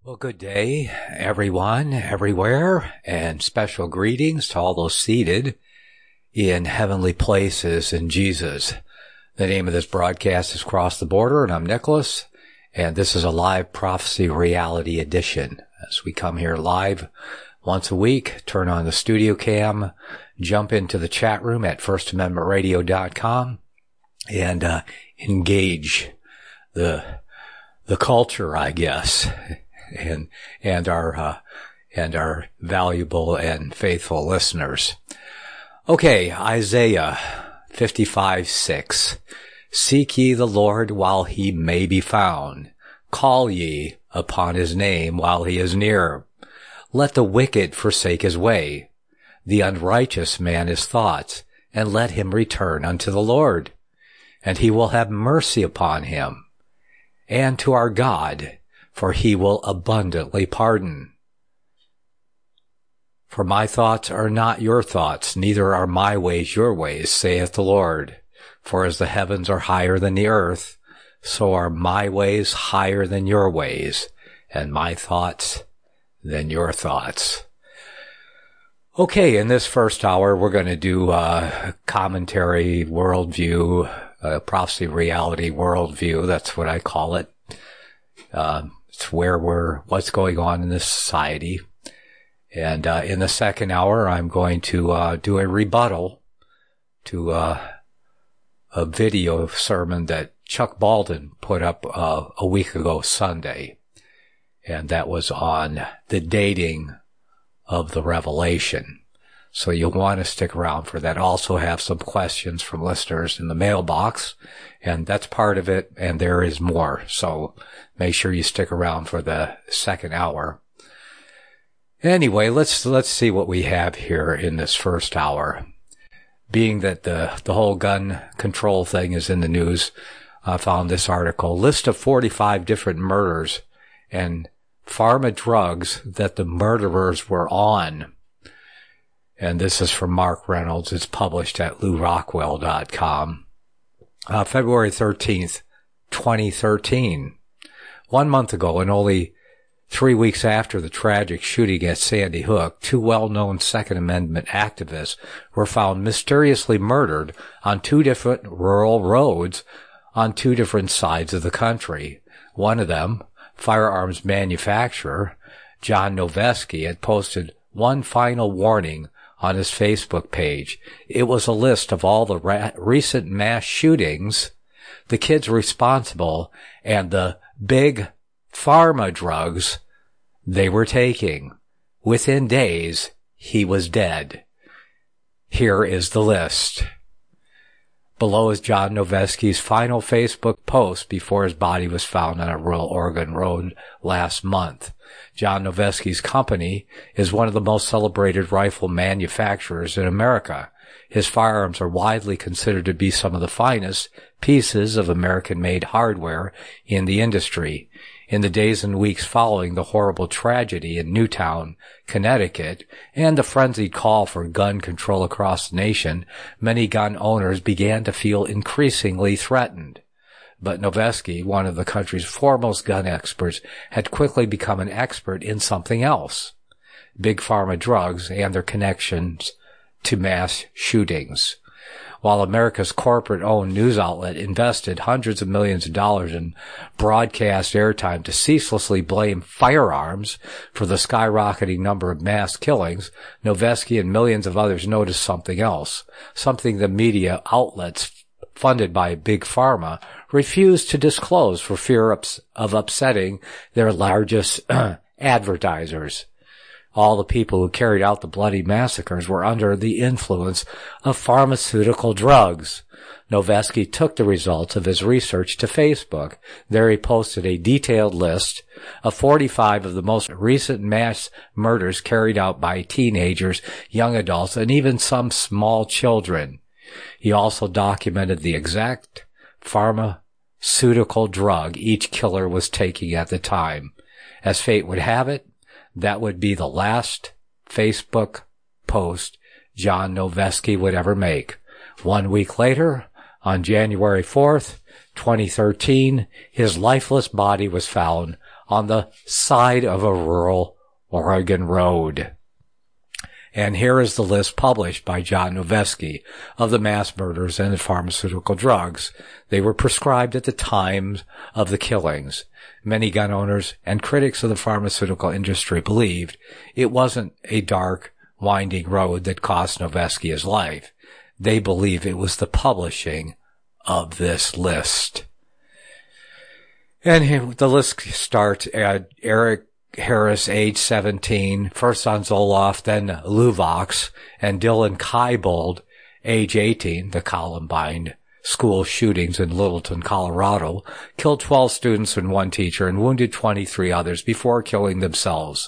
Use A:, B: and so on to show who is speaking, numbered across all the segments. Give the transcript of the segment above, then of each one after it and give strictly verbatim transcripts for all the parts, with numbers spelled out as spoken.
A: Well, good day, everyone, everywhere, and special greetings to all those seated in heavenly places in Jesus. The name of this broadcast is Cross the Border, and I'm Nicholas, and this is a live prophecy reality edition. As we come here live once a week, turn on the studio cam, jump into the chat room at first amendment radio dot com, and uh, engage the the culture, I guess. and and our uh, and our valuable and faithful listeners. Okay, Isaiah fifty-five six. Seek ye the Lord while he may be found. Call ye upon his name while he is near. Let the wicked forsake his way, the unrighteous man his thoughts, and let him return unto the Lord. And he will have mercy upon him, and to our God, for he will abundantly pardon. For my thoughts are not your thoughts, neither are my ways your ways, saith the Lord. For as the heavens are higher than the earth, so are my ways higher than your ways, and my thoughts than your thoughts. Okay, in this first hour, we're going to do a commentary, worldview, a prophecy reality worldview. That's what I call it. Uh, It's where we're, what's going on in this society. And, uh, in the second hour, I'm going to, uh, do a rebuttal to, uh, a video sermon that Chuck Baldwin put up, uh, a week ago Sunday. And that was on the dating of the Revelation. So you'll want to stick around for that. Also have some questions from listeners in the mailbox, and that's part of it, and there is more. So make sure you stick around for the second hour. Anyway, let's let's see what we have here in this first hour. Being that the the whole gun control thing is in the news, I found this article. List of forty-five different murders and pharma drugs that the murderers were on. And this is from Mark Reynolds. It's published at lou rockwell dot com. Uh, February thirteenth, twenty thirteen. One month ago, and only three weeks after the tragic shooting at Sandy Hook, two well-known Second Amendment activists were found mysteriously murdered on two different rural roads on two different sides of the country. One of them, firearms manufacturer John Noveske, had posted one final warning on his Facebook page. It was a list of all the ra- recent mass shootings, the kids responsible, and the big pharma drugs they were taking. Within days, he was dead. Here is the list. Below is John Noveske's final Facebook post before his body was found on a rural Oregon road last month. John Noveske's company is one of the most celebrated rifle manufacturers in America. His firearms are widely considered to be some of the finest pieces of American-made hardware in the industry. In the days and weeks following the horrible tragedy in Newtown, Connecticut, and the frenzied call for gun control across the nation, many gun owners began to feel increasingly threatened. But Noveske, one of the country's foremost gun experts, had quickly become an expert in something else: big pharma drugs and their connections to mass shootings. While America's corporate-owned news outlet invested hundreds of millions of dollars in broadcast airtime to ceaselessly blame firearms for the skyrocketing number of mass killings, Noveske and millions of others noticed something else, something the media outlets funded by Big Pharma refused to disclose for fear of upsetting their largest advertisers. All the people who carried out the bloody massacres were under the influence of pharmaceutical drugs. Noveske took the results of his research to Facebook. There he posted a detailed list of forty-five of the most recent mass murders carried out by teenagers, young adults, and even some small children. He also documented the exact pharmaceutical drug each killer was taking at the time. As fate would have it, that would be the last Facebook post John Noveske would ever make. One week later, on January fourth, twenty thirteen, his lifeless body was found on the side of a rural Oregon road. And here is the list published by John Noveske of the mass murders and the pharmaceutical drugs. They were prescribed at the time of the killings. Many gun owners and critics of the pharmaceutical industry believed it wasn't a dark, winding road that cost Noveske his life. They believe it was the publishing of this list. And the list starts at Eric Harris, age seventeen, first on Zoloft, then Luvox, and Dylan Klebold, age eighteen, the Columbine school shootings in Littleton, Colorado, killed twelve students and one teacher and wounded twenty-three others before killing themselves.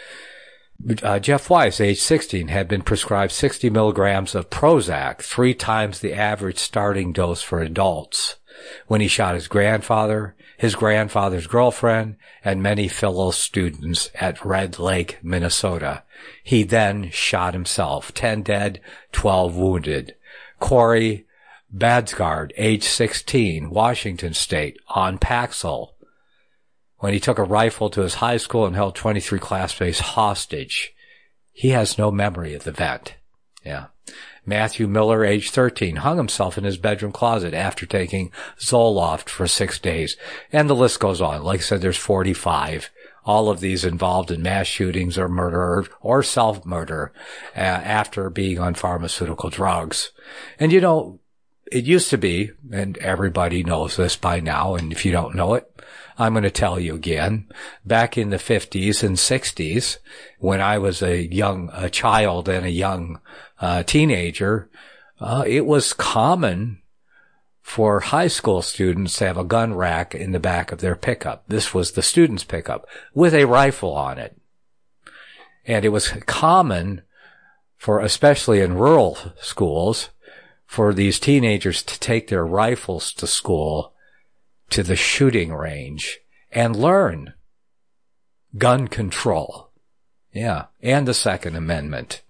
A: Uh, Jeff Weiss, age sixteen, had been prescribed sixty milligrams of Prozac, three times the average starting dose for adults, when he shot his grandfather, his grandfather's girlfriend, and many fellow students at Red Lake, Minnesota. He then shot himself. Ten dead, twelve wounded. Corey Badsgard, age sixteen, Washington State, on Paxil, when he took a rifle to his high school and held twenty-three classmates hostage. He has no memory of the event. Yeah. Matthew Miller, age thirteen, hung himself in his bedroom closet after taking Zoloft for six days. And the list goes on. Like I said, there's forty-five. All of these involved in mass shootings or murder or self-murder uh, after being on pharmaceutical drugs. And you know, it used to be, and everybody knows this by now, and if you don't know it, I'm going to tell you again. Back in the fifties and sixties, when I was a young a child and a young uh, teenager, uh, it was common for high school students to have a gun rack in the back of their pickup. This was the student's pickup with a rifle on it. And it was common for, especially in rural schools, for these teenagers to take their rifles to school, to the shooting range, and learn gun control. Yeah, and the Second Amendment.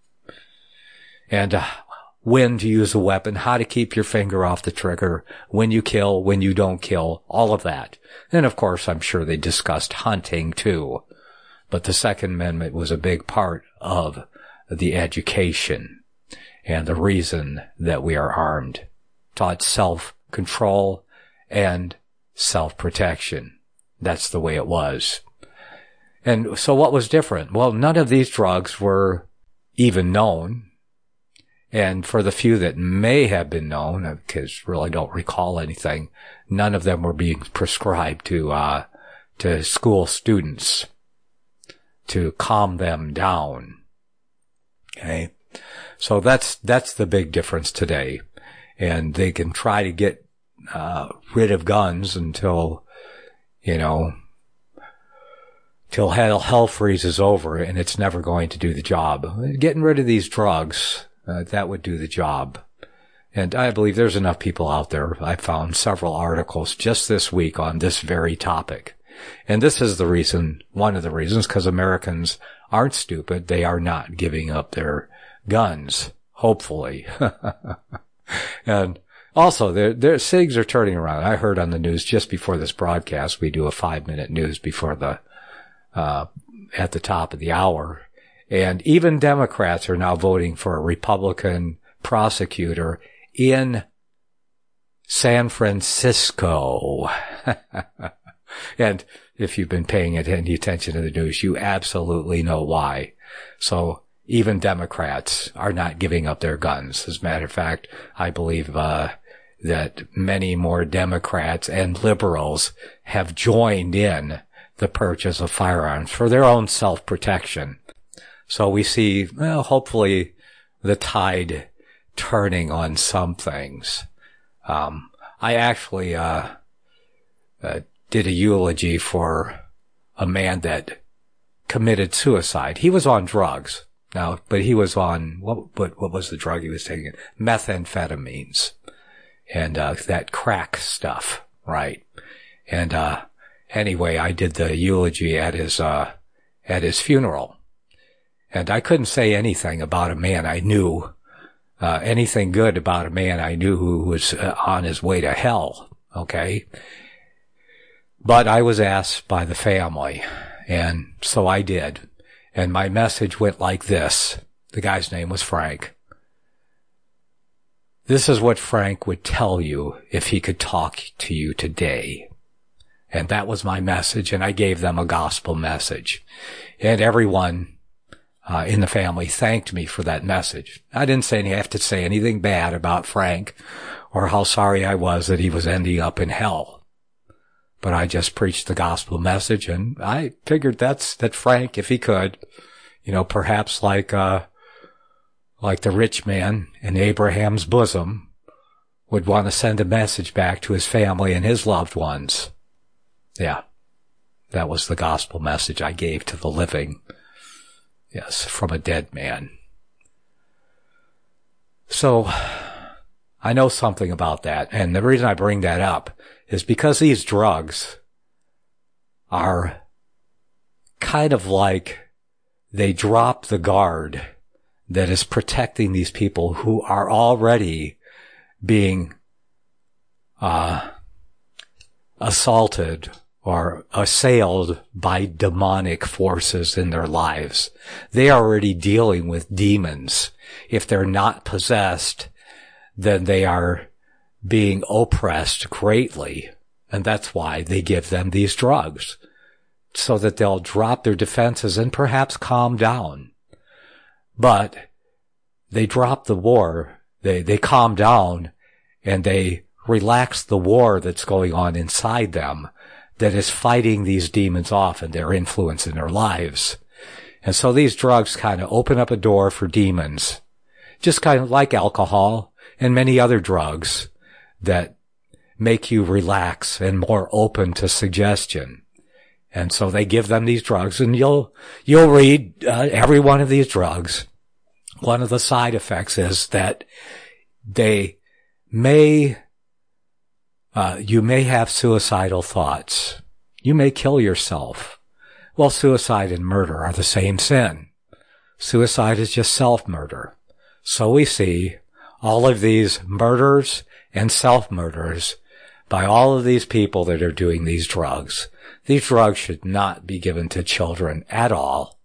A: And uh, when to use a weapon, how to keep your finger off the trigger, when you kill, when you don't kill, all of that. And of course, I'm sure they discussed hunting too. But the Second Amendment was a big part of the education and the reason that we are armed. Taught self-control and self-protection. That's the way it was. And so what was different? Well, none of these drugs were even known. And for the few that may have been known, because really don't recall anything, none of them were being prescribed to, uh, to school students to calm them down. Okay. So that's, that's the big difference today. And they can try to get, uh, rid of guns until, you know, till hell, hell freezes over, and it's never going to do the job. Getting rid of these drugs, uh, that would do the job. And I believe there's enough people out there. I found several articles just this week on this very topic. And this is the reason, one of the reasons, because Americans aren't stupid. They are not giving up their guns, hopefully. And also, their, their SIGs are turning around. I heard on the news just before this broadcast, we do a five-minute news before the, uh, at the top of the hour. And even Democrats are now voting for a Republican prosecutor in San Francisco. And if you've been paying any attention to the news, you absolutely know why. So even Democrats are not giving up their guns. As a matter of fact, I believe uh that many more Democrats and liberals have joined in the purchase of firearms for their own self-protection. So we see, well, hopefully the tide turning on some things. Um, I actually, uh, uh, did a eulogy for a man that committed suicide. He was on drugs now, but he was on, what, what, what was the drug he was taking? Methamphetamines and, uh, that crack stuff, right? And, uh, anyway, I did the eulogy at his, uh, at his funeral. And I couldn't say anything about a man I knew, uh, anything good about a man I knew who was uh, on his way to hell, okay? But I was asked by the family, and so I did. And my message went like this. The guy's name was Frank. This is what Frank would tell you if he could talk to you today. And that was my message, and I gave them a gospel message. And everyone uh, in the family thanked me for that message. I didn't say any, have to say anything bad about Frank or how sorry I was that he was ending up in hell. But I just preached the gospel message, and I figured that's that Frank, if he could, you know, perhaps like uh like the rich man in Abraham's bosom, would want to send a message back to his family and his loved ones. Yeah, that was the gospel message I gave to the living. Yes, from a dead man. So, I know something about that, and the reason I bring that up is because these drugs are kind of like they drop the guard that is protecting these people who are already being uh assaulted or assailed by demonic forces in their lives. They are already dealing with demons. If they're not possessed, then they are being oppressed greatly. And that's why they give them these drugs, so that they'll drop their defenses and perhaps calm down. But they drop the war, they, they calm down, and they relax the war that's going on inside them that is fighting these demons off and their influence in their lives. And so these drugs kind of open up a door for demons, just kind of like alcohol and many other drugs that make you relax and more open to suggestion. And so they give them these drugs, and you'll, you'll read uh, every one of these drugs. One of the side effects is that they may, uh, you may have suicidal thoughts. You may kill yourself. Well, suicide and murder are the same sin. Suicide is just self-murder. So we see all of these murders and self-murders by all of these people that are doing these drugs. These drugs should not be given to children at all.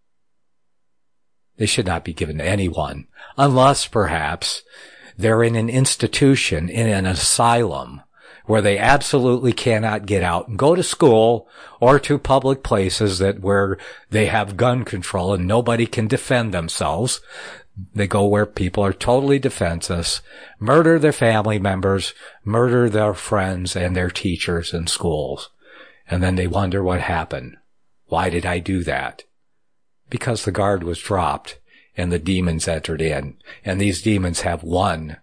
A: They should not be given to anyone, unless perhaps they're in an institution, in an asylum, where they absolutely cannot get out and go to school or to public places that where they have gun control and nobody can defend themselves. They go where people are totally defenseless, murder their family members, murder their friends and their teachers in schools. And then they wonder what happened. Why did I do that? Because the guard was dropped and the demons entered in. And these demons have one,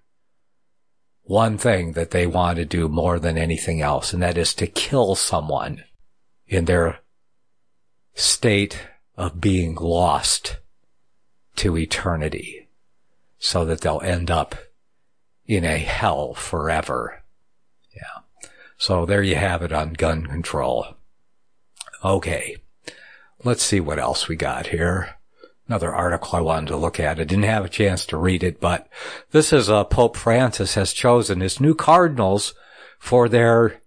A: one thing that they want to do more than anything else, and that is to kill someone in their state of being lost to eternity, so that they'll end up in a hell forever. Yeah. So there you have it on gun control. Okay. Let's see what else we got here. Another article I wanted to look at. I didn't have a chance to read it, but this is uh, Pope Francis has chosen his new cardinals for their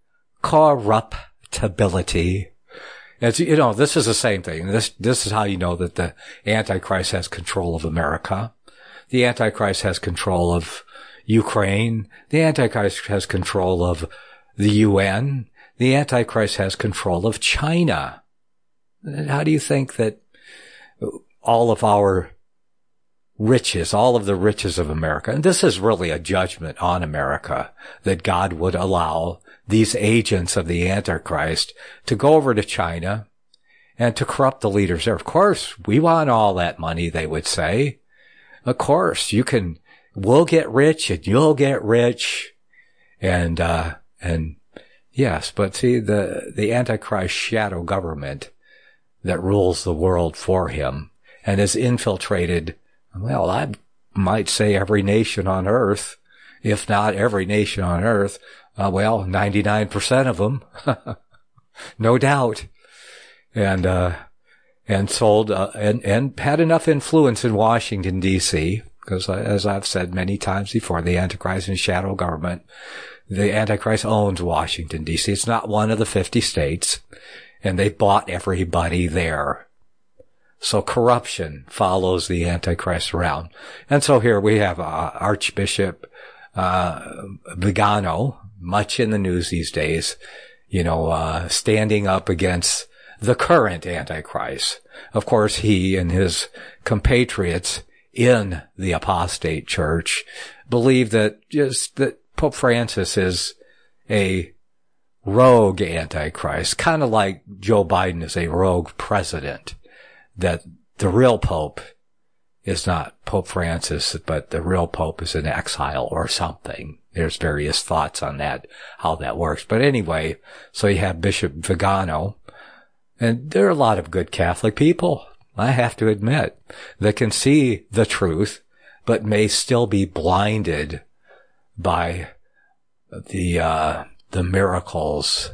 A: corruptibility. As you know, this is the same thing. This, this is how you know that the Antichrist has control of America. The Antichrist has control of Ukraine. The Antichrist has control of the U N. The Antichrist has control of China. How do you think that all of our riches, all of the riches of America, and this is really a judgment on America, that God would allow these agents of the Antichrist to go over to China and to corrupt the leaders there. Of course, we want all that money, they would say. Of course, you can, we'll get rich and you'll get rich. And, uh, and yes, but see, the, the Antichrist shadow government that rules the world for him and has infiltrated, well, I might say every nation on earth, if not every nation on earth, uh, well, ninety-nine percent of them, no doubt. And, uh, and sold, uh, and, and had enough influence in Washington, D C, because uh, as I've said many times before, the Antichrist and shadow government, the Antichrist owns Washington, D C. It's not one of the fifty states, and they bought everybody there. So corruption follows the Antichrist around. And so here we have uh, Archbishop uh, Vigano, much in the news these days, you know, uh, standing up against the current Antichrist. Of course, he and his compatriots in the apostate church believe that just that Pope Francis is a rogue Antichrist, kind of like Joe Biden is a rogue president, that the real Pope is not Pope Francis, but the real Pope is in exile or something. There's various thoughts on that, how that works. But anyway, so you have Bishop Vigano, and there are a lot of good Catholic people, I have to admit, that can see the truth, but may still be blinded by the, uh, the miracles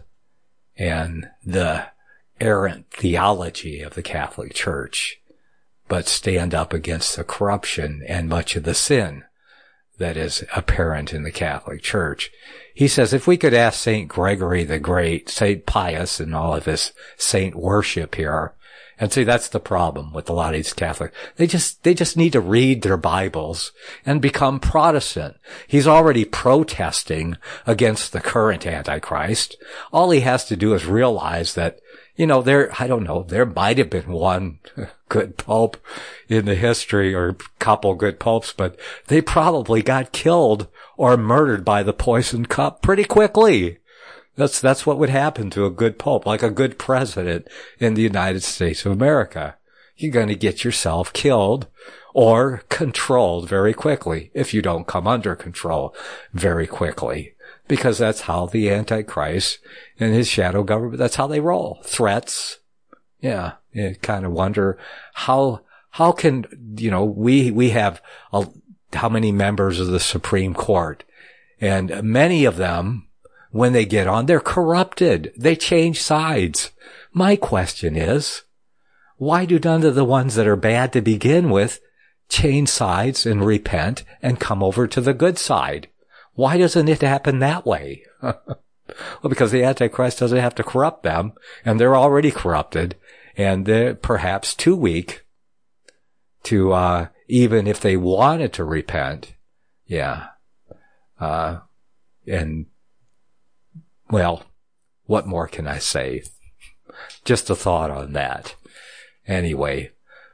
A: and the errant theology of the Catholic Church, but stand up against the corruption and much of the sin that is apparent in the Catholic Church. He says, if we could ask Saint Gregory the Great, Saint Pius, and all of this saint worship here, and see, that's the problem with a lot of these Catholics. They just, they just need to read their Bibles and become Protestant. He's already protesting against the current Antichrist. All he has to do is realize that, you know, there, I don't know, there might have been one good pope in the history, or a couple good popes, but they probably got killed or murdered by the poison cup pretty quickly. That's, that's what would happen to a good pope, like a good president in the United States of America. You're going to get yourself killed or controlled very quickly if you don't come under control very quickly. Because that's how the Antichrist and his shadow government, that's how they roll. Threats. Yeah. You kind of wonder how, how can, you know, we, we have a, how many members of the Supreme Court, and many of them, when they get on, they're corrupted. They change sides. My question is, why do none of the ones that are bad to begin with change sides and repent and come over to the good side? Why doesn't it happen that way? Well, because the Antichrist doesn't have to corrupt them, and they're already corrupted, and they're perhaps too weak to, uh, even if they wanted to repent. Yeah. Uh, and, well, what more can I say? Just a thought on that. Anyway.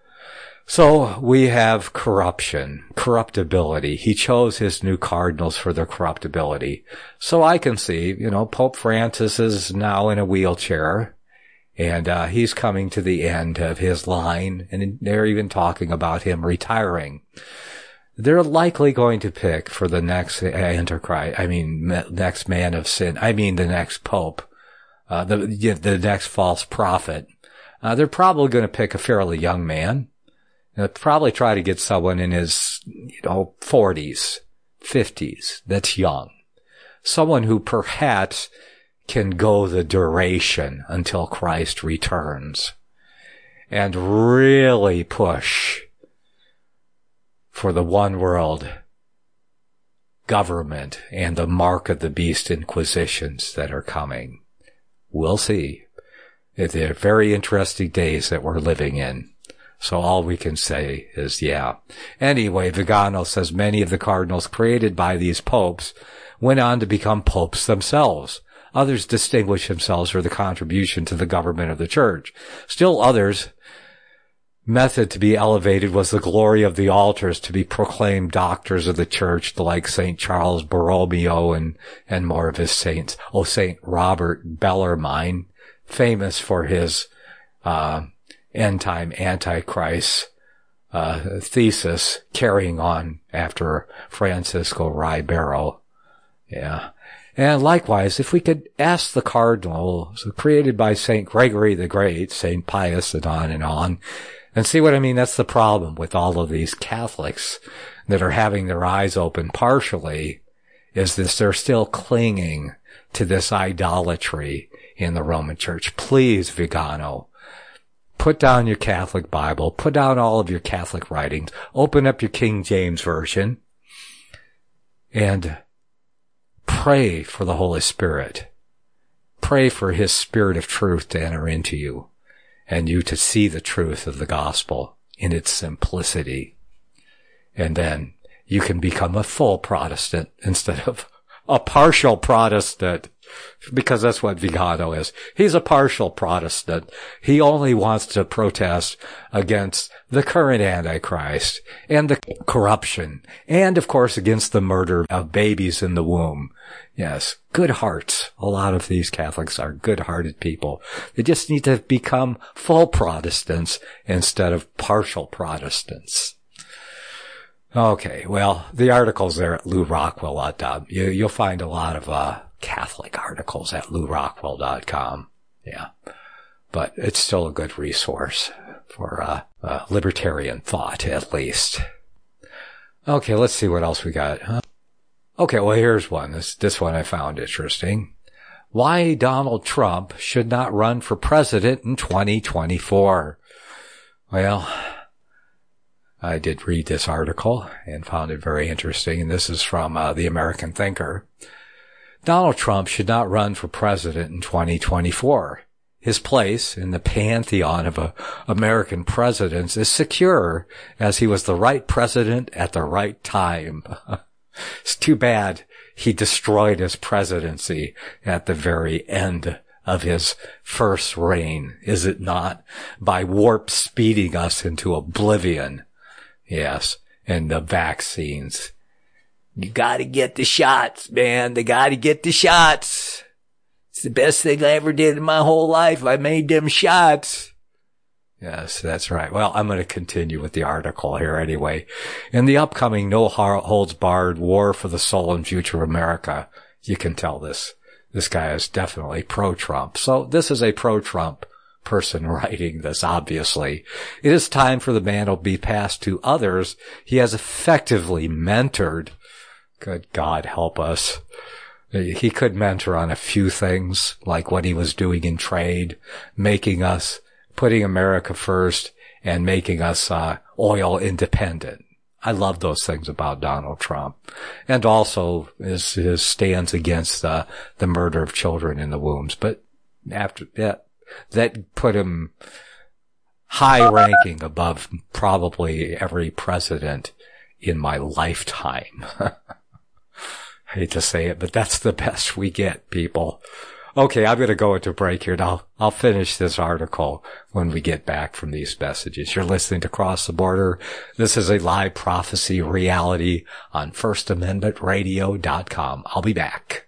A: So we have corruption, corruptibility. He chose his new cardinals for their corruptibility. So I can see, you know, Pope Francis is now in a wheelchair, and uh, he's coming to the end of his line, and they're even talking about him retiring. They're likely going to pick for the next Antichrist, I mean, next man of sin, I mean the next Pope, uh, the, the next false prophet. Uh, they're probably going to pick a fairly young man. They'll probably try to get someone in his, you know, forties, fifties, that's young. Someone who perhaps can go the duration until Christ returns and really push for the one world government and the mark of the beast inquisitions that are coming. We'll see. They're very interesting days that we're living in. So all we can say is, yeah. Anyway, Vigano says many of the cardinals created by these popes went on to become popes themselves. Others distinguished themselves for the contribution to the government of the church. Still others' method to be elevated was the glory of the altars, to be proclaimed doctors of the church, like Saint Charles Borromeo and, and more of his saints. Oh, Saint Robert Bellarmine, famous for his, uh, end-time Antichrist, uh, thesis, carrying on after Francisco Ribero. Yeah. And likewise, if we could ask the cardinals created by Saint Gregory the Great, Saint Pius, and on and on, and see what I mean? That's the problem with all of these Catholics that are having their eyes open partially, is this, they're still clinging to this idolatry in the Roman Church. Please, Vigano, put down your Catholic Bible, put down all of your Catholic writings, open up your King James Version, and pray for the Holy Spirit. Pray for His Spirit of truth to enter into you and you to see the truth of the gospel in its simplicity. And then you can become a full Protestant instead of a partial Protestant, because that's what Vigano is. He's a partial Protestant. He only wants to protest against the current Antichrist and the corruption and, of course, against the murder of babies in the womb. Yes, good hearts. A lot of these Catholics are good-hearted people. They just need to become full Protestants instead of partial Protestants. Okay, well, the article's there at lou rockwell dot com. You, you'll find a lot of uh Catholic articles at lou rockwell dot com. Yeah, but it's still a good resource for uh, uh libertarian thought, at least. Okay, let's see what else we got. Huh? Okay, well, here's one. This this one I found interesting. Why Donald Trump should not run for president in twenty twenty-four. Well, I did read this article and found it very interesting, and this is from uh, the American Thinker. Donald Trump should not run for president in twenty twenty-four. His place in the pantheon of uh, American presidents is secure, as he was the right president at the right time. It's too bad he destroyed his presidency at the very end of his first reign, is it not? By warp speeding us into oblivion. Yes, and the vaccines. You gotta get the shots, man. They gotta get the shots. It's the best thing I ever did in my whole life. I made them shots. Yes, that's right. Well, I'm going to continue with the article here anyway. In the upcoming no holds barred war for the soul and future of America, you can tell this. This guy is definitely pro-Trump. So this is a pro-Trump person writing this, obviously. It is time for the mantle to be passed to others he has effectively mentored. Good God help us. He could mentor on a few things, like what he was doing in trade, making us, putting America first, and making us uh, oil independent. I love those things about Donald Trump. And also his, his stands against uh, the murder of children in the wombs. But after that, that put him high ranking above probably every president in my lifetime. I hate to say it, but that's the best we get, people. Okay, I'm going to go into break here, and I'll, I'll finish this article when we get back from these messages. You're listening to Cross the Border. This is a live prophecy reality on first amendment radio dot com. I'll be back.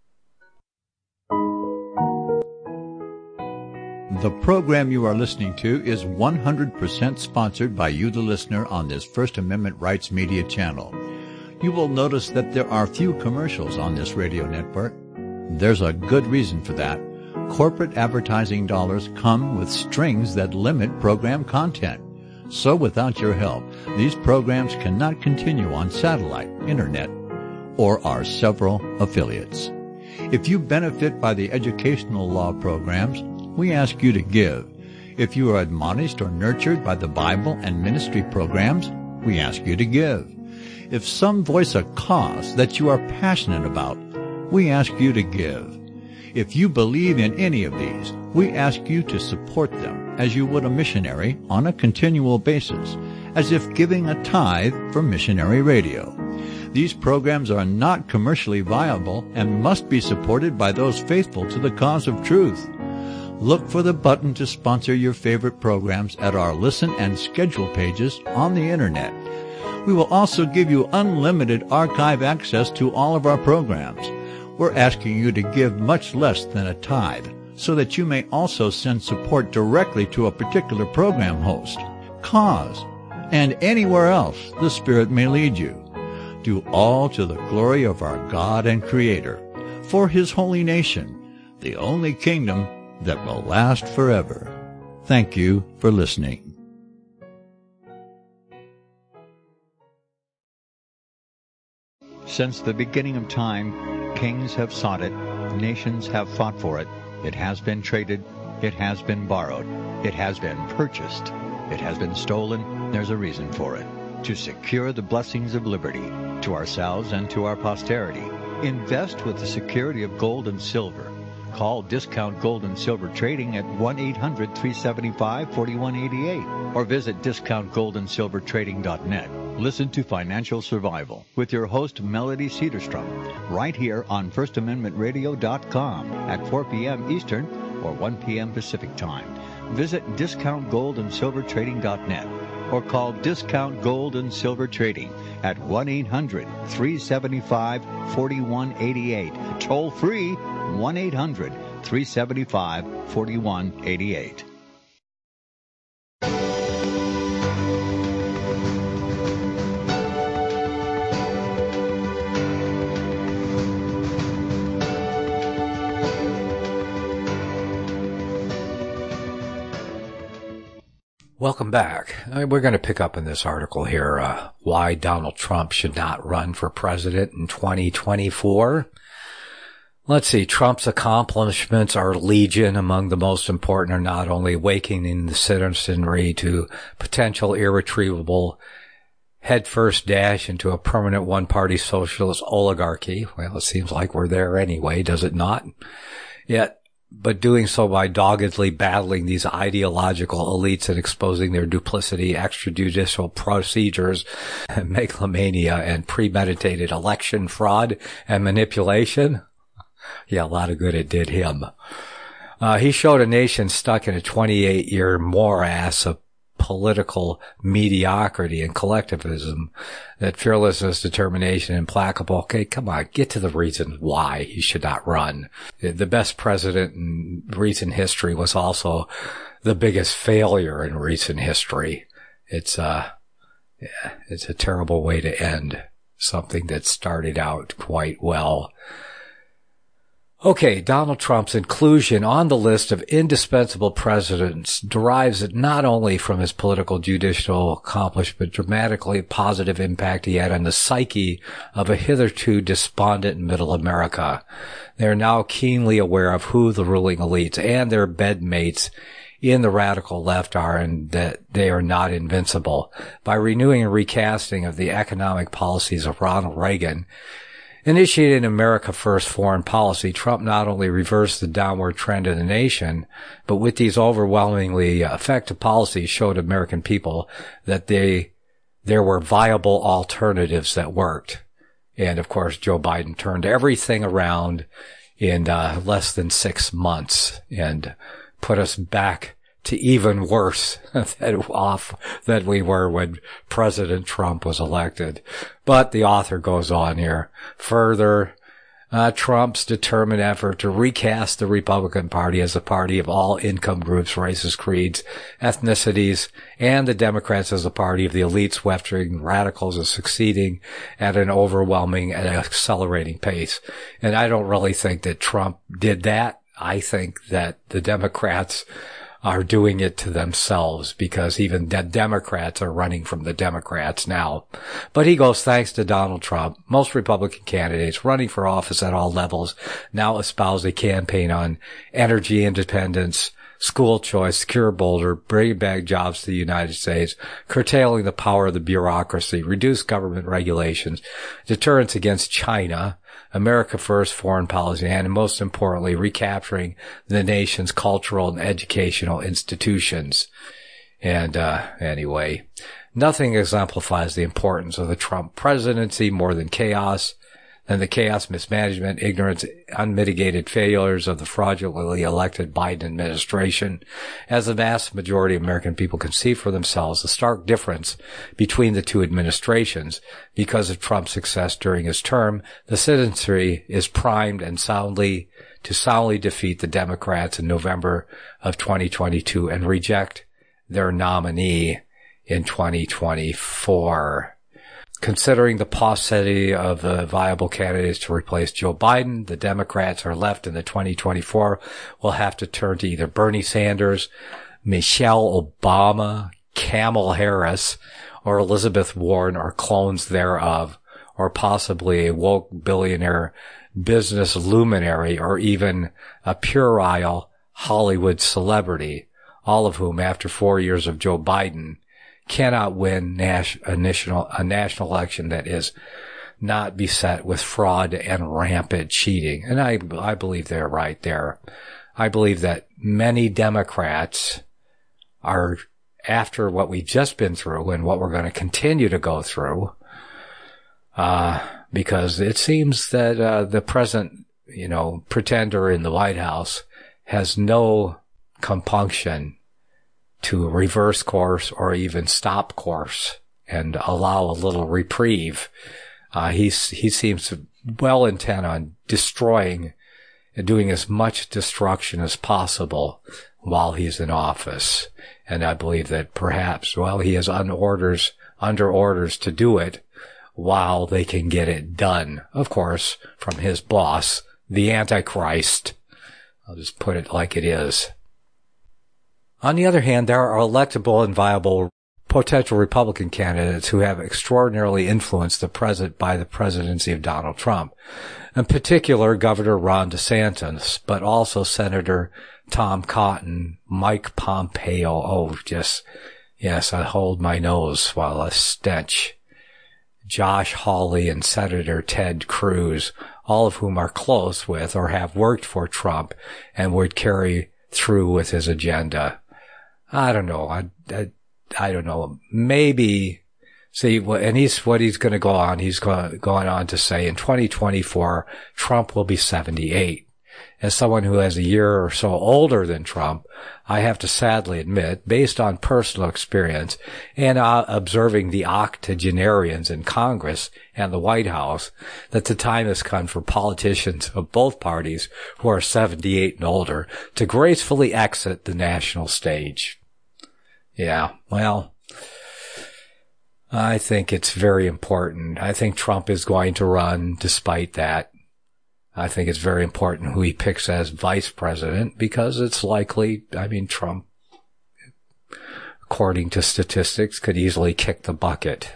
B: The program you are listening to is one hundred percent sponsored by you, the listener, on this First Amendment Rights Media channel. You will notice that there are few commercials on this radio network. There's a good reason for that. Corporate advertising dollars come with strings that limit program content. So without your help, these programs cannot continue on satellite, internet, or our several affiliates. If you benefit by the educational law programs, we ask you to give. If you are admonished or nurtured by the Bible and ministry programs, we ask you to give. If some voice a cause that you are passionate about, we ask you to give. If you believe in any of these, we ask you to support them as you would a missionary on a continual basis, as if giving a tithe for missionary radio. These programs are not commercially viable and must be supported by those faithful to the cause of truth. Look for the button to sponsor your favorite programs at our listen and schedule pages on the Internet. We will also give you unlimited archive access to all of our programs. We're asking you to give much less than a tithe, so that you may also send support directly to a particular program host, cause, and anywhere else the Spirit may lead you. Do all to the glory of our God and Creator, for His holy nation, the only kingdom that will last forever. Thank you for listening. Since the beginning of time, kings have sought it, nations have fought for it. It has been traded, it has been borrowed, it has been purchased, it has been stolen. There's a reason for it. To secure the blessings of liberty to ourselves and to our posterity. Invest with the security of gold and silver. Call Discount Gold and Silver Trading at one eight hundred, three seven five, four one eight eight or visit discount gold and silver trading dot net. Listen to Financial Survival with your host Melody Cedarstrom right here on first amendment radio dot com at four p.m. Eastern or one p.m. Pacific Time. Visit discount gold and silver trading dot net or call Discount Gold and Silver Trading at one eight hundred, three seven five, four one eight eight. Toll free one eight hundred, three seven five, four one eight eight.
A: Welcome back. We're going to pick up in this article here, uh, why Donald Trump should not run for president in twenty twenty-four. Let's see, Trump's accomplishments are legion. Among the most important are not only awakening the citizenry to potential irretrievable headfirst dash into a permanent one-party socialist oligarchy. Well, it seems like we're there anyway, does it not? Yet, but doing so by doggedly battling these ideological elites and exposing their duplicity, extrajudicial procedures, megalomania, and premeditated election fraud and manipulation. Yeah, a lot of good it did him. Uh, he showed a nation stuck in a twenty-eight year morass of political mediocrity and collectivism, that fearlessness, determination, implacable. Okay, come on, get to the reason why he should not run. The best president in recent history was also the biggest failure in recent history. It's uh yeah, it's a terrible way to end something that started out quite well. Okay, Donald Trump's inclusion on the list of indispensable presidents derives not only from his political judicial accomplishment, dramatically positive impact he had on the psyche of a hitherto despondent middle America. They are now keenly aware of who the ruling elites and their bedmates in the radical left are, and that they are not invincible. By renewing and recasting of the economic policies of Ronald Reagan, initiating America First foreign policy, Trump not only reversed the downward trend of the nation, but with these overwhelmingly effective policies showed American people that they, there were viable alternatives that worked. And of course, Joe Biden turned everything around in uh, less than six months and put us back to even worse than off than we were when President Trump was elected. But the author goes on here. Further, uh, Trump's determined effort to recast the Republican Party as a party of all income groups, races, creeds, ethnicities, and the Democrats as a party of the elites, Western radicals, is succeeding at an overwhelming and accelerating pace. And I don't really think that Trump did that. I think that the Democrats are doing it to themselves, because even the Democrats are running from the Democrats now. But he goes, thanks to Donald Trump, most Republican candidates running for office at all levels now espouse a campaign on energy independence, school choice, secure border, bring back jobs to the United States, curtailing the power of the bureaucracy, reduce government regulations, deterrence against China, America First foreign policy, and most importantly, recapturing the nation's cultural and educational institutions. And uh anyway, nothing exemplifies the importance of the Trump presidency more than chaos, than the chaos, mismanagement, ignorance, unmitigated failures of the fraudulently elected Biden administration. As the vast majority of American people can see for themselves the stark difference between the two administrations, because of Trump's success during his term, the citizenry is primed and soundly to soundly defeat the Democrats in November of twenty twenty-two and reject their nominee in twenty twenty-four. Considering the paucity of uh, viable candidates to replace Joe Biden, the Democrats are left in the twenty twenty-four will have to turn to either Bernie Sanders, Michelle Obama, Kamala Harris, or Elizabeth Warren, or clones thereof, or possibly a woke billionaire business luminary, or even a puerile Hollywood celebrity, all of whom, after four years of Joe Biden, cannot win nas- a, national, a national election that is not beset with fraud and rampant cheating. And I, I believe they're right there. I believe that many Democrats are, after what we've just been through and what we're going to continue to go through, uh, because it seems that, uh, the present, you know, pretender in the White House has no compunction to reverse course or even stop course and allow a little reprieve. Uh, he's, he seems well intent on destroying and doing as much destruction as possible while he's in office. And I believe that perhaps, well, he is on orders, under orders to do it while they can get it done. Of course, from his boss, the Antichrist. I'll just put it like it is. On the other hand, there are electable and viable potential Republican candidates who have extraordinarily influenced the president by the presidency of Donald Trump. In particular, Governor Ron DeSantis, but also Senator Tom Cotton, Mike Pompeo. Oh, just, yes, I hold my nose while a stench. Josh Hawley and Senator Ted Cruz, all of whom are close with or have worked for Trump and would carry through with his agenda. I don't know. I, I, I don't know. Maybe, see, and he's, what he's going to go on, he's going, going on to say in twenty twenty-four, Trump will be seventy-eight. As someone who is a year or so older than Trump, I have to sadly admit, based on personal experience and uh, observing the octogenarians in Congress and the White House, that the time has come for politicians of both parties who are seventy-eight and older to gracefully exit the national stage. Yeah, well, I think it's very important. I think Trump is going to run despite that. I think it's very important who he picks as vice president because it's likely, I mean, Trump, according to statistics, could easily kick the bucket.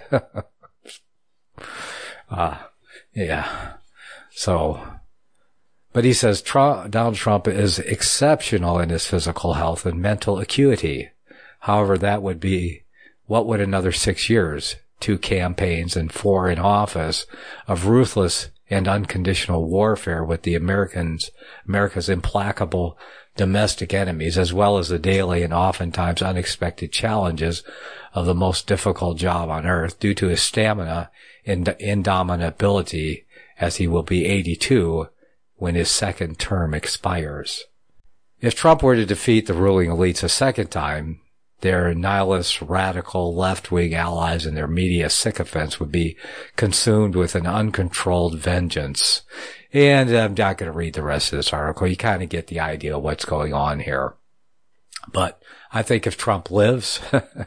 A: uh, yeah. So, but he says Trump, Donald Trump is exceptional in his physical health and mental acuity. However, that would be, what would another six years, two campaigns and four in office of ruthless and unconditional warfare with the Americans, America's implacable domestic enemies, as well as the daily and oftentimes unexpected challenges of the most difficult job on earth due to his stamina and indomitability, as he will be eighty-two when his second term expires. If Trump were to defeat the ruling elites a second time, their nihilist, radical, left-wing allies and their media sycophants would be consumed with an uncontrolled vengeance. And I'm not going to read the rest of this article. You kind of get the idea of what's going on here. But I think if Trump lives,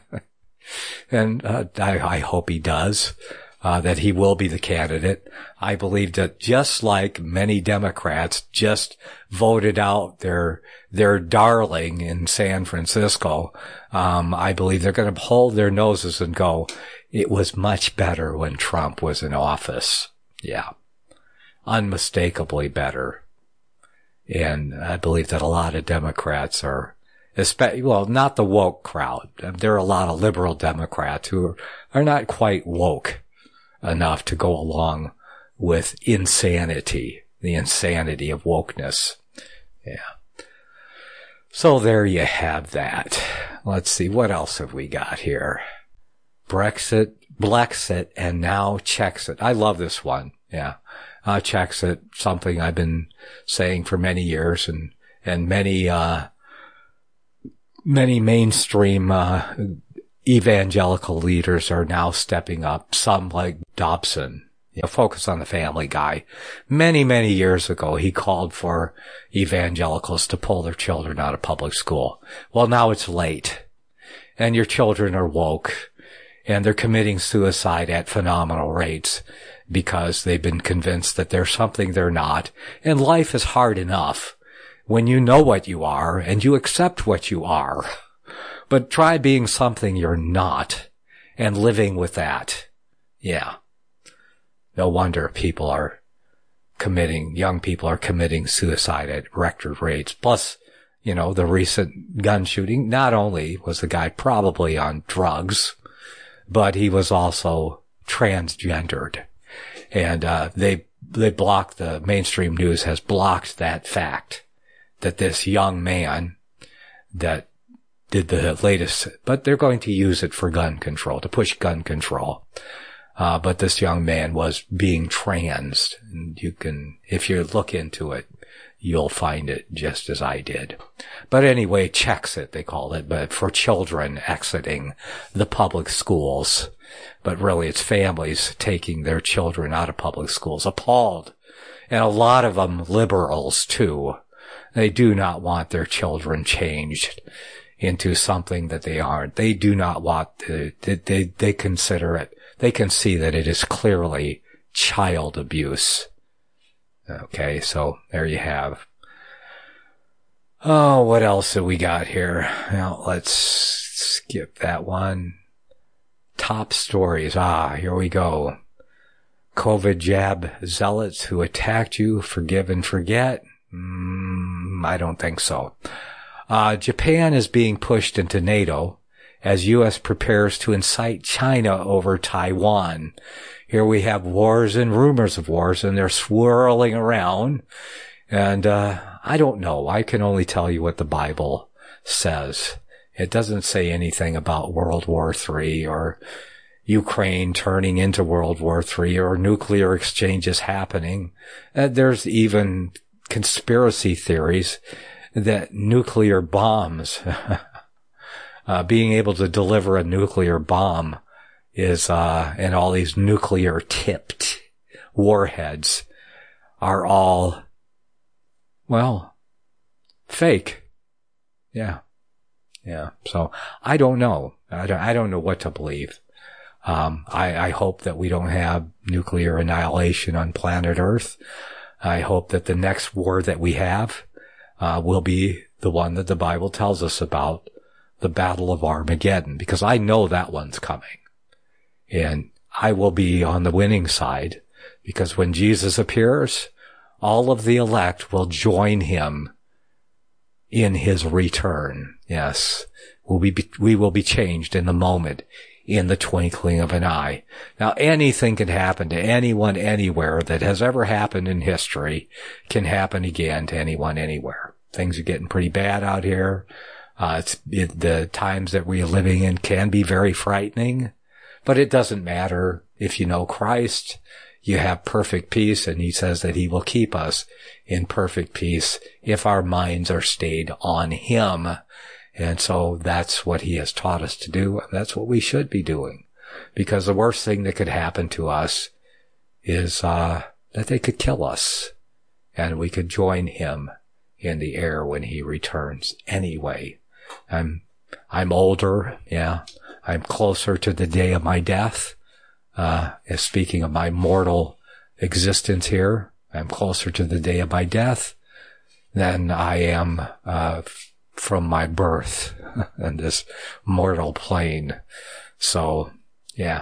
A: and uh, I, I hope he does, uh, that he will be the candidate. I believe that just like many Democrats just voted out their, their darling in San Francisco, um, I believe they're going to hold their noses and go, it was much better when Trump was in office. Yeah. Unmistakably better. And I believe that a lot of Democrats are, especially, well, not the woke crowd. There are a lot of liberal Democrats who are, are not quite woke enough to go along with insanity, the insanity of wokeness. Yeah. So there you have that. Let's see, what else have we got here? Brexit, Blexit, and now Czechsit. I love this one. Yeah. Uh, Czechsit, something I've been saying for many years, and, and many, uh, many mainstream, uh, evangelical leaders are now stepping up. Some like Dobson, you know, Focus on the Family guy. Many, many years ago, he called for evangelicals to pull their children out of public school. Well, now it's late, and your children are woke, and they're committing suicide at phenomenal rates because they've been convinced that they're something they're not, and life is hard enough when you know what you are and you accept what you are. But try being something you're not and living with that. Yeah. No wonder people are committing, young people are committing suicide at record rates. Plus, you know, the recent gun shooting, not only was the guy probably on drugs, but he was also transgendered. And, uh, they, they blocked, the mainstream news has blocked that fact that this young man that did the latest, but they're going to use it for gun control, to push gun control. Uh, but this young man was being transed. And you can, if you look into it, you'll find it just as I did. But anyway, Czexit, they call it, but for children exiting the public schools. But really, it's families taking their children out of public schools, appalled. And a lot of them liberals, too. They do not want their children changed into something that they aren't. They do not want to, they, they, they consider it, they can see that it is clearly child abuse. Okay, so there you have. Oh, what else have we got here? Now, let's skip that one. Top stories. Ah, here we go. COVID jab zealots who attacked you, forgive and forget. Mm, I don't think so. Uh, Japan is being pushed into NATO as U S prepares to incite China over Taiwan. Here we have wars and rumors of wars, and they're swirling around. And uh I don't know. I can only tell you what the Bible says. It doesn't say anything about World War Three or Ukraine turning into World War Three or nuclear exchanges happening. Uh, there's even conspiracy theories that nuclear bombs, uh being able to deliver a nuclear bomb is, uh, and all these nuclear tipped warheads are all, well, fake. Yeah. Yeah. So I don't know. I don't, I don't know what to believe. Um, I, I hope that we don't have nuclear annihilation on planet Earth. I hope that the next war that we have, uh, will be the one that the Bible tells us about, the Battle of Armageddon, because I know that one's coming. And I will be on the winning side, because when Jesus appears, all of the elect will join him in his return. Yes, we'll be, we will be changed in the moment, in the twinkling of an eye. Now, anything can happen to anyone anywhere that has ever happened in history can happen again to anyone anywhere. Things are getting pretty bad out here. Uh, it's, it, the times that we are living in can be very frightening. But it doesn't matter. If you know Christ, you have perfect peace, and he says that he will keep us in perfect peace if our minds are stayed on him. And so that's what he has taught us to do. That's what we should be doing. Because the worst thing that could happen to us is uh that they could kill us, and we could join him in the air when he returns anyway. I'm I'm older, yeah. I'm closer to the day of my death. Uh, speaking of my mortal existence here, I'm closer to the day of my death than I am, uh, f- from my birth in this mortal plane. So, yeah.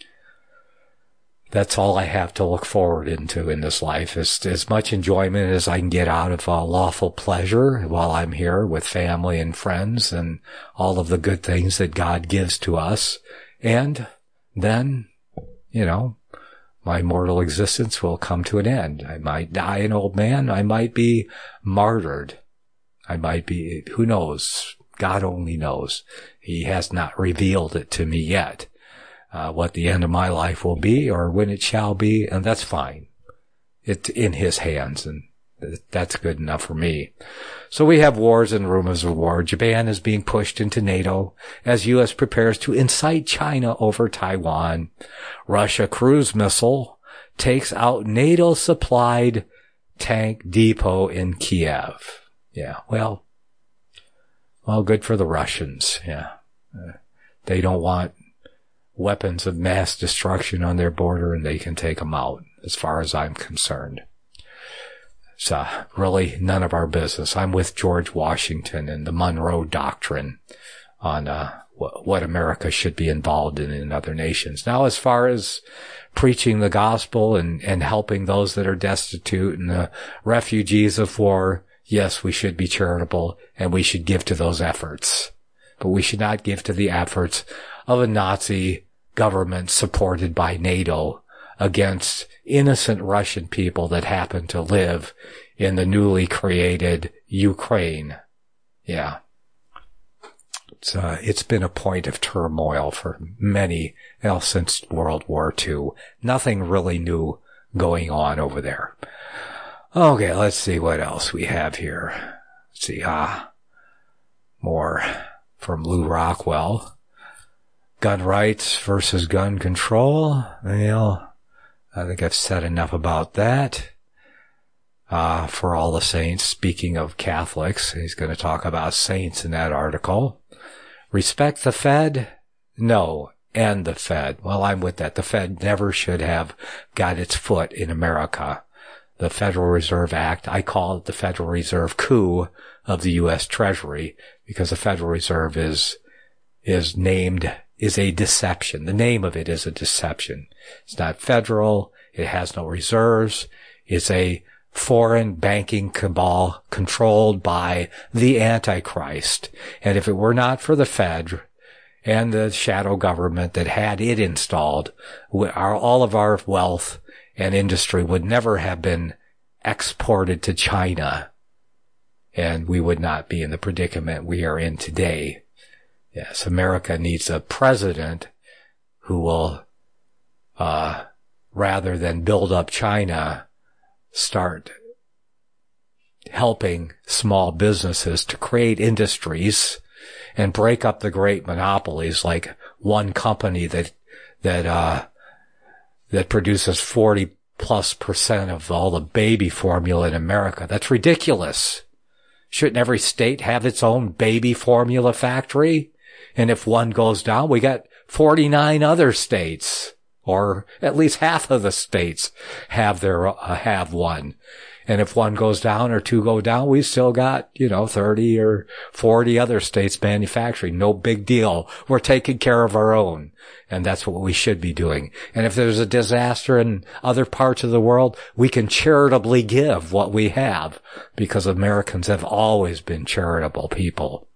A: That's all I have to look forward into in this life, is as much enjoyment as I can get out of uh, lawful pleasure while I'm here with family and friends and all of the good things that God gives to us. And then, you know, my mortal existence will come to an end. I might die an old man. I might be martyred. I might be, who knows? God only knows. He has not revealed it to me yet. Uh, what the end of my life will be, or when it shall be, and that's fine. It's in his hands, and that's good enough for me. So we have wars and rumors of war. Japan is being pushed into NATO as U S prepares to incite China over Taiwan. Russia cruise missile takes out NATO-supplied tank depot in Kiev. Yeah, well, well, good for the Russians. Yeah, uh, they don't want weapons of mass destruction on their border, and they can take them out, as far as I'm concerned. It's uh, really none of our business. I'm with George Washington and the Monroe Doctrine on uh, wh- what America should be involved in in other nations. Now, as far as preaching the gospel and, and helping those that are destitute and the refugees of war, yes, we should be charitable, and we should give to those efforts. But we should not give to the efforts of a Nazi government supported by NATO against innocent Russian people that happen to live in the newly created Ukraine. Yeah. It's, uh, it's been a point of turmoil for many, well, since World War Two. Nothing really new going on over there. Okay, let's see what else we have here. Let's see, ah, more from Lou Rockwell. Gun rights versus gun control. Well, I think I've said enough about that. Uh, for all the saints, speaking of Catholics, he's going to talk about saints in that article. Respect the Fed? No. And the Fed. Well, I'm with that. The Fed never should have got its foot in America. The Federal Reserve Act, I call it the Federal Reserve coup of the U S Treasury, because the Federal Reserve is, is named, is a deception. The name of it is a deception. It's not federal. It has no reserves. It's a foreign banking cabal controlled by the Antichrist. And if it were not for the Fed and the shadow government that had it installed, our, all of our wealth and industry would never have been exported to China, and we would not be in the predicament we are in today. Yes, America needs a president who will, uh, rather than build up China, start helping small businesses to create industries and break up the great monopolies, like one company that, that, uh, that produces forty plus percent of all the baby formula in America. That's ridiculous. Shouldn't every state have its own baby formula factory? And if one goes down, we got forty-nine other states, or at least half of the states have their, uh, have one. And if one goes down or two go down, we still got, you know, thirty or forty other states manufacturing. No big deal. We're taking care of our own. And that's what we should be doing. And if there's a disaster in other parts of the world, we can charitably give what we have, because Americans have always been charitable people.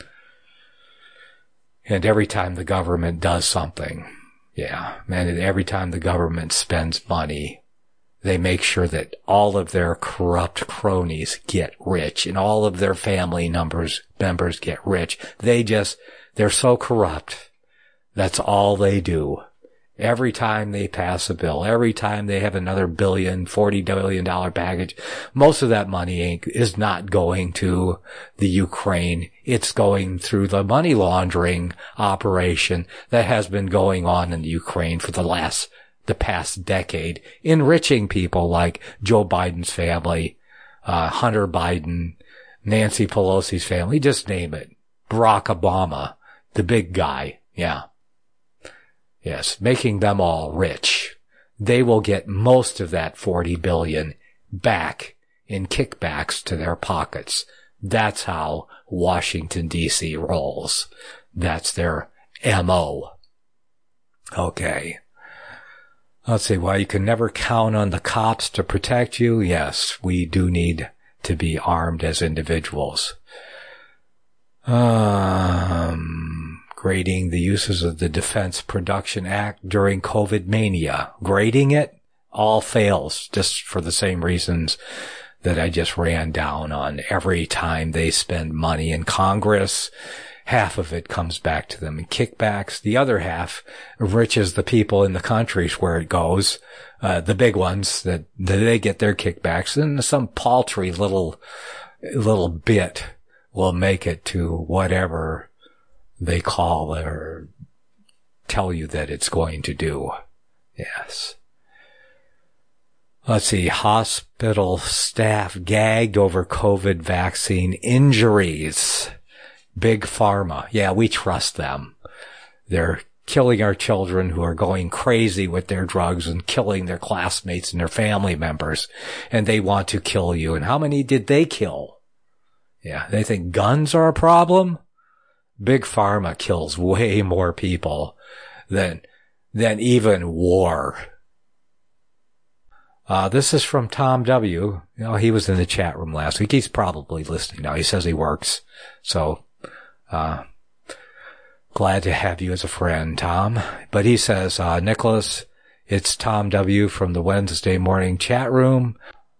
A: And every time the government does something, yeah, and every time the government spends money, they make sure that all of their corrupt cronies get rich and all of their family numbers, members get rich. They just, they're so corrupt. That's all they do. Every time they pass a bill, every time they have another billion, forty billion dollar package, most of that money ain't, is not going to the Ukraine. It's going through the money laundering operation that has been going on in the Ukraine for the last the past decade, enriching people like Joe Biden's family, uh, Hunter Biden, Nancy Pelosi's family, just name it. Barack Obama, the big guy. Yeah. Yes, making them all rich. They will get most of that forty billion back in kickbacks to their pockets. That's how Washington, D C rolls. That's their M O. Okay. Let's see, why you can never count on the cops to protect you. Yes, we do need to be armed as individuals. Um, grading the uses of the Defense Production Act during COVID mania. Grading it all fails, just for the same reasons that I just ran down on. Every time they spend money in Congress, half of it comes back to them in kickbacks. The other half enriches the people in the countries where it goes, uh, the big ones that, that they get their kickbacks, and some paltry little, little bit will make it to whatever they call or tell you that it's going to do. Yes. Let's see, hospital staff gagged over COVID vaccine injuries. Big Pharma. Yeah, we trust them. They're killing our children who are going crazy with their drugs and killing their classmates and their family members. And they want to kill you. And how many did they kill? Yeah, they think guns are a problem? Big Pharma kills way more people than, than even war. Uh, this is from Tom W. You know, he was in the chat room last week. He's probably listening now. He says he works. So, Uh, glad to have you as a friend, Tom. But he says, uh, Nicholas, It's Tom W. from the Wednesday morning chat room.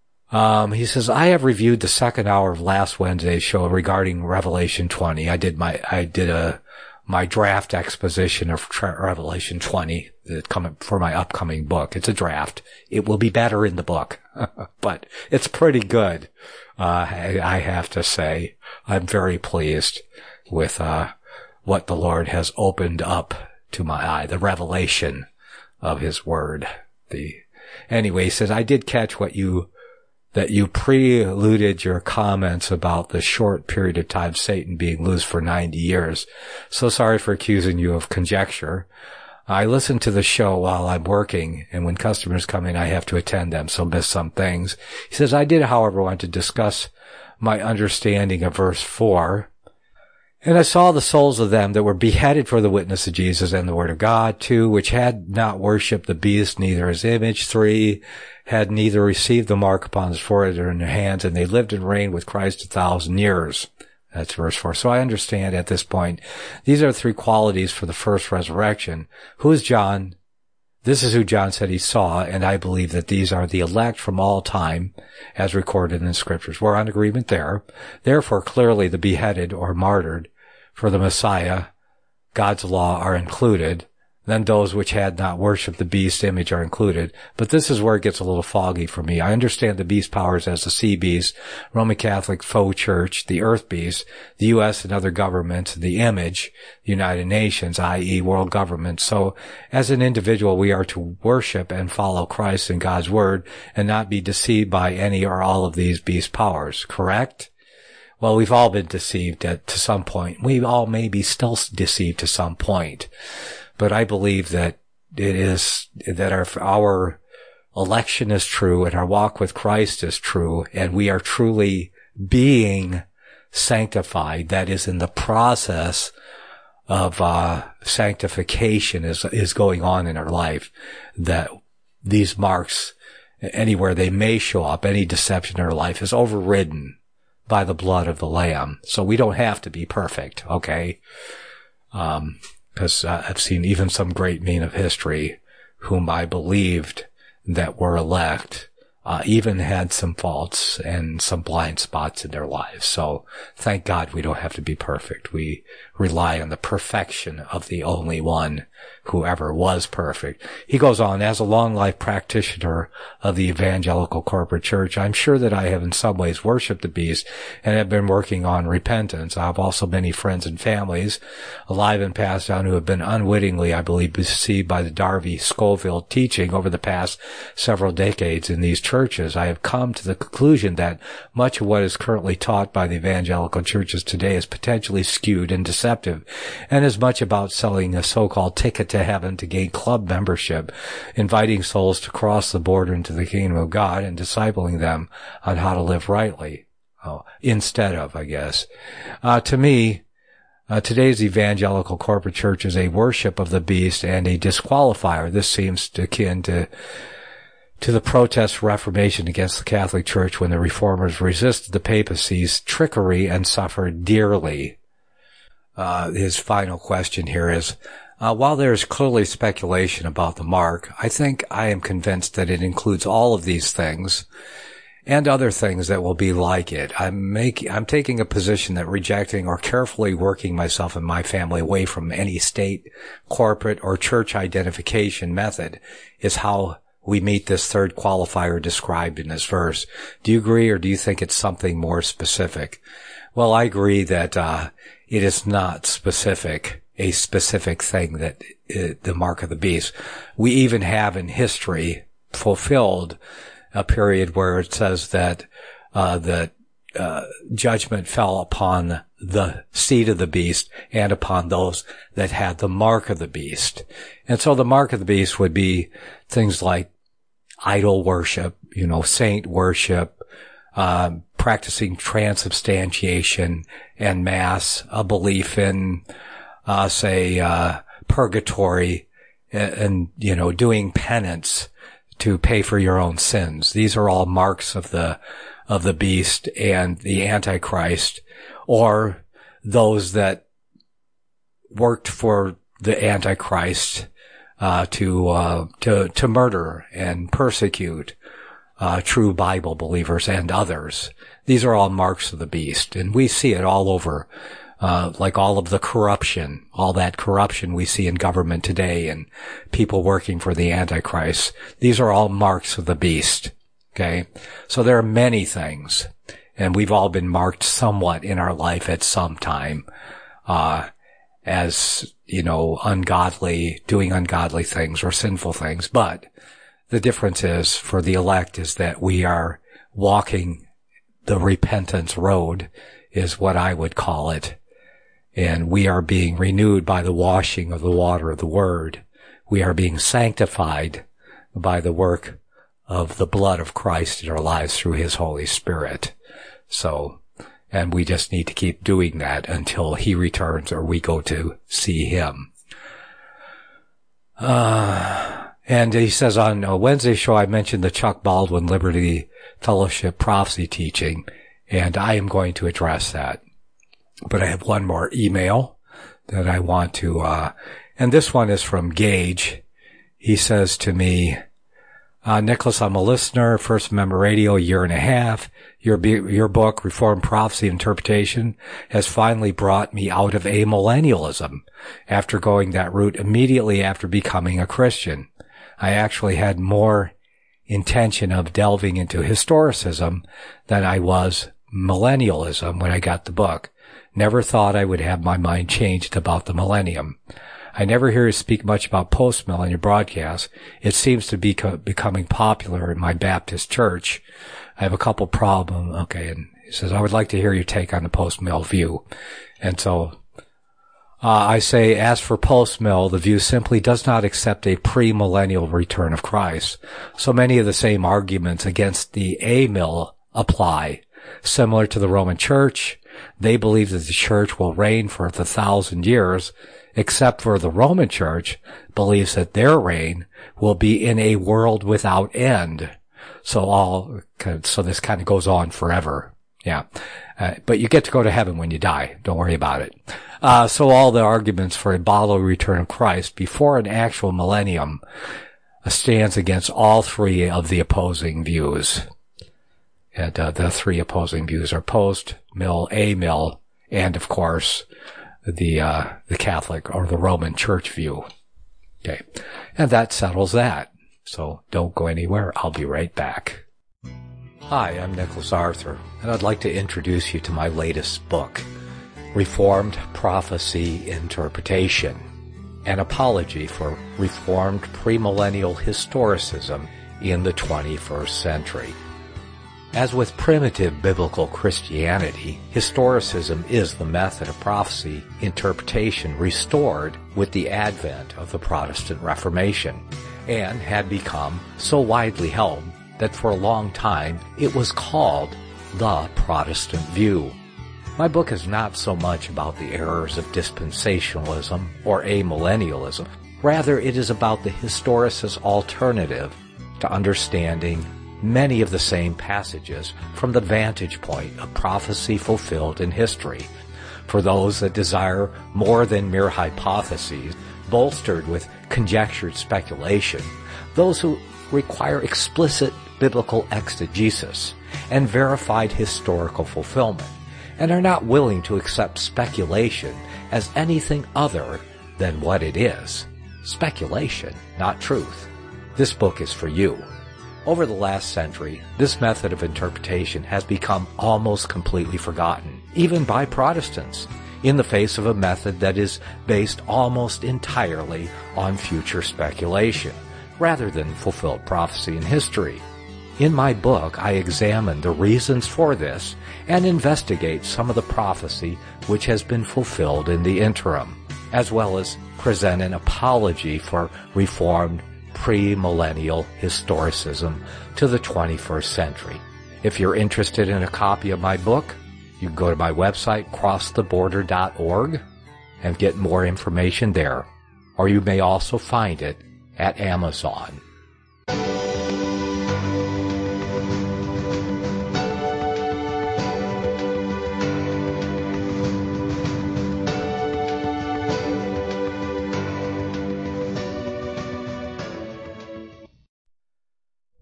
A: Um, he says, I have reviewed the second hour of last Wednesday's show regarding Revelation twenty. I did my, I did a, my draft exposition of tra- Revelation twenty coming for my upcoming book. It's a draft. It will be better in the book, but it's pretty good. Uh, I, I have to say, I'm very pleased with, uh, what the Lord has opened up to my eye, the revelation of his word. The, anyway, he says, I did catch what you, that you preluded your comments about the short period of time Satan being loose for ninety years. So sorry for accusing you of conjecture. I listen to the show while I'm working, and when customers come in, I have to attend them, so miss some things. He says, I did, however, want to discuss my understanding of verse four. And I saw the souls of them that were beheaded for the witness of Jesus and the word of God. Two, which had not worshipped the beast, neither his image. Three, had neither received the mark upon his forehead or in their hands, and they lived and reigned with Christ a thousand years. That's verse four. So I understand at this point, these are three qualities for the first resurrection. Who is John? This is who John said he saw, and I believe that these are the elect from all time, as recorded in the scriptures. We're on agreement there. Therefore, clearly the beheaded or martyred for the Messiah, God's law, are included. Then those which had not worshipped the beast image are included. But this is where it gets a little foggy for me. I understand the beast powers as the sea beast, Roman Catholic faux church, the earth beast, the U S and other governments, the image, the United Nations, that is world government. So as an individual, we are to worship and follow Christ and God's word and not be deceived by any or all of these beast powers, correct? Well, we've all been deceived at, to some point. We all may be still deceived to some point. But I believe that it is, that our, our election is true and our walk with Christ is true, and we are truly being sanctified. That is, in the process of, uh, sanctification is, is going on in our life, that these marks, anywhere they may show up, any deception in our life is overridden by the blood of the Lamb. So we don't have to be perfect, okay? Um, because uh, I've seen even some great men of history whom I believed that were elect, uh, even had some faults and some blind spots in their lives. So thank God we don't have to be perfect. We rely on the perfection of the only one who ever was perfect. He goes on, as a long life practitioner of the evangelical corporate church, I'm sure that I have in some ways worshipped the beast and have been working on repentance. I have also many friends and families, alive and passed on, who have been unwittingly, I believe, deceived by the Darby Scoville teaching over the past several decades in these churches. I have come to the conclusion that much of what is currently taught by the evangelical churches today is potentially skewed and deceptive, and is much about selling a so-called ticket to heaven to gain club membership, inviting souls to cross the border into the kingdom of God, and discipling them on how to live rightly. Oh, instead of, I guess. Uh, to me, uh, today's evangelical corporate church is a worship of the beast and a disqualifier. This seems akin to to the protest Reformation against the Catholic Church when the Reformers resisted the papacy's trickery and suffered dearly. Uh, his final question here is, uh, while there is clearly speculation about the mark, I think I am convinced that it includes all of these things and other things that will be like it. I'm making, I'm taking a position that rejecting or carefully working myself and my family away from any state, corporate, or church identification method is how we meet this third qualifier described in this verse. Do you agree, or do you think it's something more specific? Well, I agree that uh it is not specific, a specific thing that uh, the mark of the beast. We even have in history fulfilled a period where it says that uh that uh judgment fell upon the seed of the beast and upon those that had the mark of the beast. And so the mark of the beast would be things like idol worship, you know, saint worship, uh, practicing transubstantiation and mass, a belief in, uh, say, uh, purgatory and, and, you know, doing penance to pay for your own sins. These are all marks of the, of the beast and the Antichrist, or those that worked for the Antichrist, uh, to, uh, to, to murder and persecute, uh, true Bible believers and others. These are all marks of the beast, and we see it all over, uh, like all of the corruption, all that corruption we see in government today and people working for the Antichrist. These are all marks of the beast. Okay. So there are many things, and we've all been marked somewhat in our life at some time, uh, as, you know, ungodly, doing ungodly things or sinful things. But the difference is for the elect is that we are walking the repentance road, is what I would call it. And we are being renewed by the washing of the water of the word. We are being sanctified by the work of the blood of Christ in our lives through his Holy Spirit. So, and we just need to keep doing that until he returns or we go to see him. Uh, and he says on a Wednesday show, I mentioned the Chuck Baldwin Liberty Fellowship prophecy teaching, and I am going to address that. But I have one more email that I want to, uh, and this one is from Gage. He says to me, Uh, Nicholas, I'm a listener, First Amendment Radio, a year and a half. Your, your book, Reformed Prophecy Interpretation, has finally brought me out of amillennialism after going that route immediately after becoming a Christian. I actually had more intention of delving into historicism than I was millennialism when I got the book. Never thought I would have my mind changed about the millennium. I never hear you speak much about post-mill in your broadcasts. It seems to be co- becoming popular in my Baptist church. I have a couple problems. Okay, and he says, I would like to hear your take on the post-mill view. And so uh, I say, as for post-mill, the view simply does not accept a pre-millennial return of Christ. So many of the same arguments against the a-mill apply. Similar to the Roman Church, they believe that the church will reign for the thousand years, except for the Roman Church believes that their reign will be in a world without end. So all, so this kind of goes on forever. Yeah. Uh, but you get to go to heaven when you die. Don't worry about it. Uh, so all the arguments for a bodily return of Christ before an actual millennium uh, stands against all three of the opposing views. And uh, the three opposing views are post-mill, a-mill, and of course, the, uh, the Catholic or the Roman Church view. Okay. And that settles that. So don't go anywhere. I'll be right back. Hi, I'm Nicholas Arthur, and I'd like to introduce you to my latest book, Reformed Prophecy Interpretation, an apology for Reformed premillennial historicism in the twenty-first century. As with primitive biblical Christianity, historicism is the method of prophecy interpretation restored with the advent of the Protestant Reformation, and had become so widely held that for a long time it was called the Protestant view. My book is not so much about the errors of dispensationalism or amillennialism. Rather, it is about the historicist alternative to understanding many of the same passages from the vantage point of prophecy fulfilled in history. For those that desire more than mere hypotheses, bolstered with conjectured speculation, those who require explicit biblical exegesis and verified historical fulfillment, and are not willing to accept speculation as anything other than what it is. Speculation, not truth. This book is for you. Over the last century, this method of interpretation has become almost completely forgotten, even by Protestants, in the face of a method that is based almost entirely on future speculation, rather than fulfilled prophecy in history. In my book, I examine the reasons for this and investigate some of the prophecy which has been fulfilled in the interim, as well as present an apology for Reformed premillennial historicism to the twenty-first century. If you're interested in a copy of my book, you can go to my website, cross the border dot org, and get more information there. Or you may also find it at Amazon.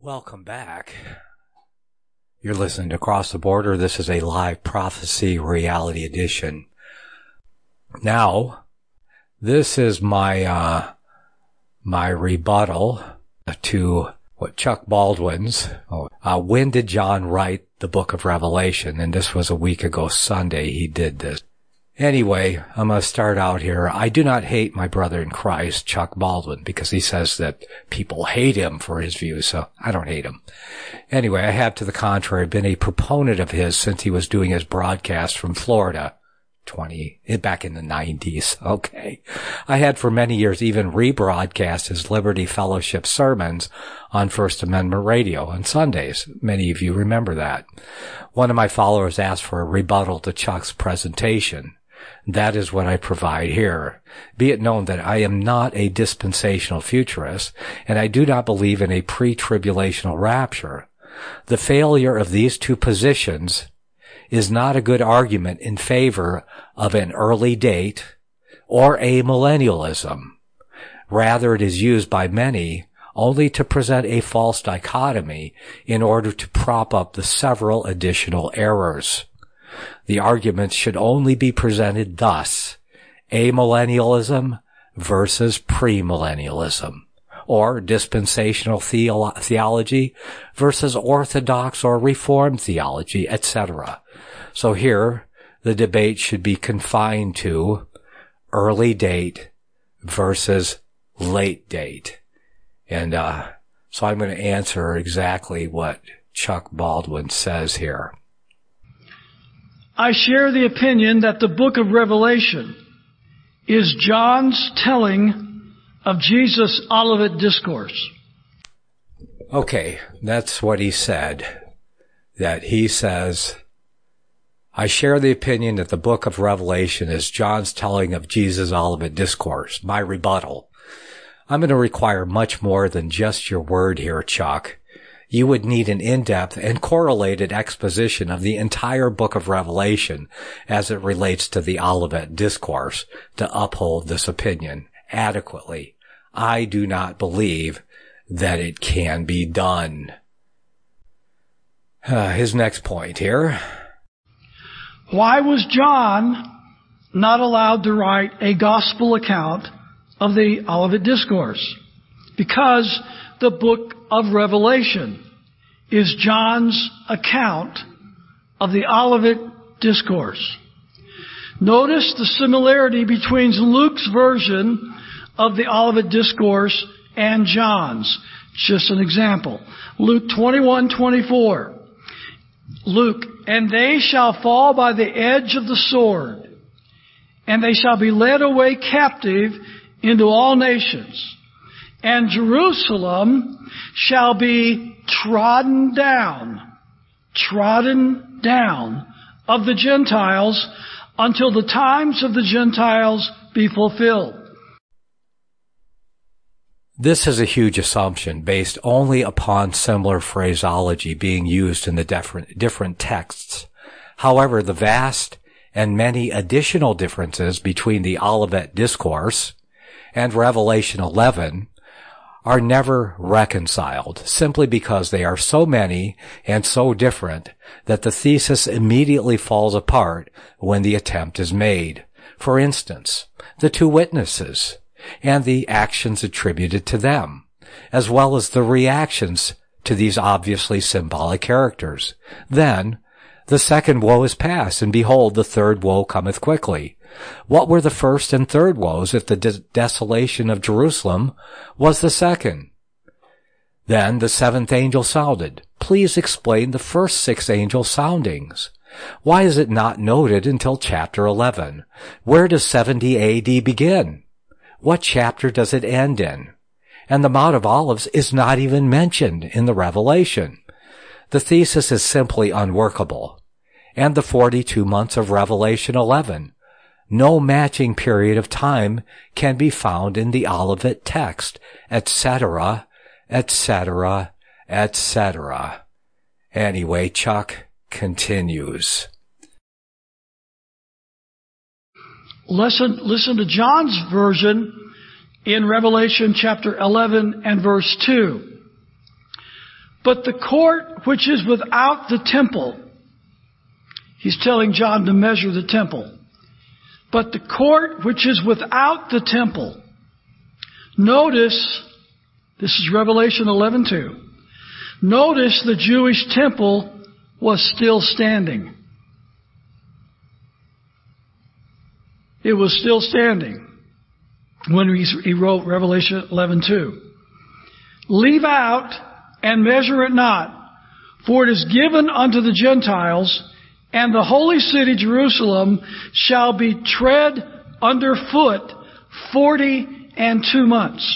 A: Welcome back. You're listening to Across the Border. This is a live prophecy reality edition. Now, this is my uh my rebuttal to what Chuck Baldwin's. Oh, uh, when did John write the book of Revelation? And this was a week ago Sunday he did this. Anyway, I'm going to start out here. I do not hate my brother in Christ, Chuck Baldwin, because he says that people hate him for his views, so I don't hate him. Anyway, I have, to the contrary, been a proponent of his since he was doing his broadcast from Florida, twenty, back in the nineties, okay. I had for many years even rebroadcast his Liberty Fellowship sermons on First Amendment Radio on Sundays. Many of you remember that. One of my followers asked for a rebuttal to Chuck's presentation. That is what I provide here. Be it known that I am not a dispensational futurist, and I do not believe in a pre-tribulational rapture. The failure of these two positions is not a good argument in favor of an early date or amillennialism. Rather, it is used by many only to present a false dichotomy in order to prop up the several additional errors. The arguments should only be presented thus: amillennialism versus premillennialism, or dispensational theo- theology versus orthodox or reformed theology, et cetera. So here, the debate should be confined to early date versus late date. And uh so I'm going to answer exactly what Chuck Baldwin says here.
C: I share the opinion that the book of Revelation is John's telling of Jesus' Olivet Discourse.
A: Okay, that's what he said. That he says, I share the opinion that the book of Revelation is John's telling of Jesus' Olivet Discourse. My rebuttal. I'm going to require much more than just your word here, Chuck. You would need an in-depth and correlated exposition of the entire book of Revelation as it relates to the Olivet Discourse to uphold this opinion adequately. I do not believe that it can be done. Uh, his next point here.
C: Why was John not allowed to write a gospel account of the Olivet Discourse? Because the book of Revelation is John's account of the Olivet Discourse. Notice the similarity between Luke's version of the Olivet Discourse and John's. Just an example. Luke twenty-one twenty-four. Luke, and they shall fall by the edge of the sword, and they shall be led away captive into all nations. And Jerusalem shall be trodden down, trodden down of the Gentiles until the times of the Gentiles be fulfilled.
A: This is a huge assumption based only upon similar phraseology being used in the different, different texts. However, the vast and many additional differences between the Olivet Discourse and Revelation eleven are never reconciled simply because they are so many and so different that the thesis immediately falls apart when the attempt is made. For instance, the two witnesses and the actions attributed to them, as well as the reactions to these obviously symbolic characters. Then, the second woe is past, and behold, the third woe cometh quickly. What were the first and third woes if the de- desolation of Jerusalem was the second? Then the seventh angel sounded. Please explain the first six angel soundings. Why is it not noted until chapter eleven? Where does seventy A D begin? What chapter does it end in? And the Mount of Olives is not even mentioned in the Revelation. The thesis is simply unworkable. And the forty-two months of Revelation eleven. No matching period of time can be found in the Olivet text, et cetera, et cetera, et cetera. Anyway, Chuck continues.
C: Listen, listen to John's version in Revelation chapter eleven and verse two. But the court which is without the temple, he's telling John to measure the temple. But the court which is without the temple, notice, this is Revelation eleven two. Notice the Jewish temple was still standing. It was still standing when he wrote Revelation eleven two. Leave out and measure it not, for it is given unto the Gentiles, and the holy city Jerusalem shall be tread under foot forty and two months.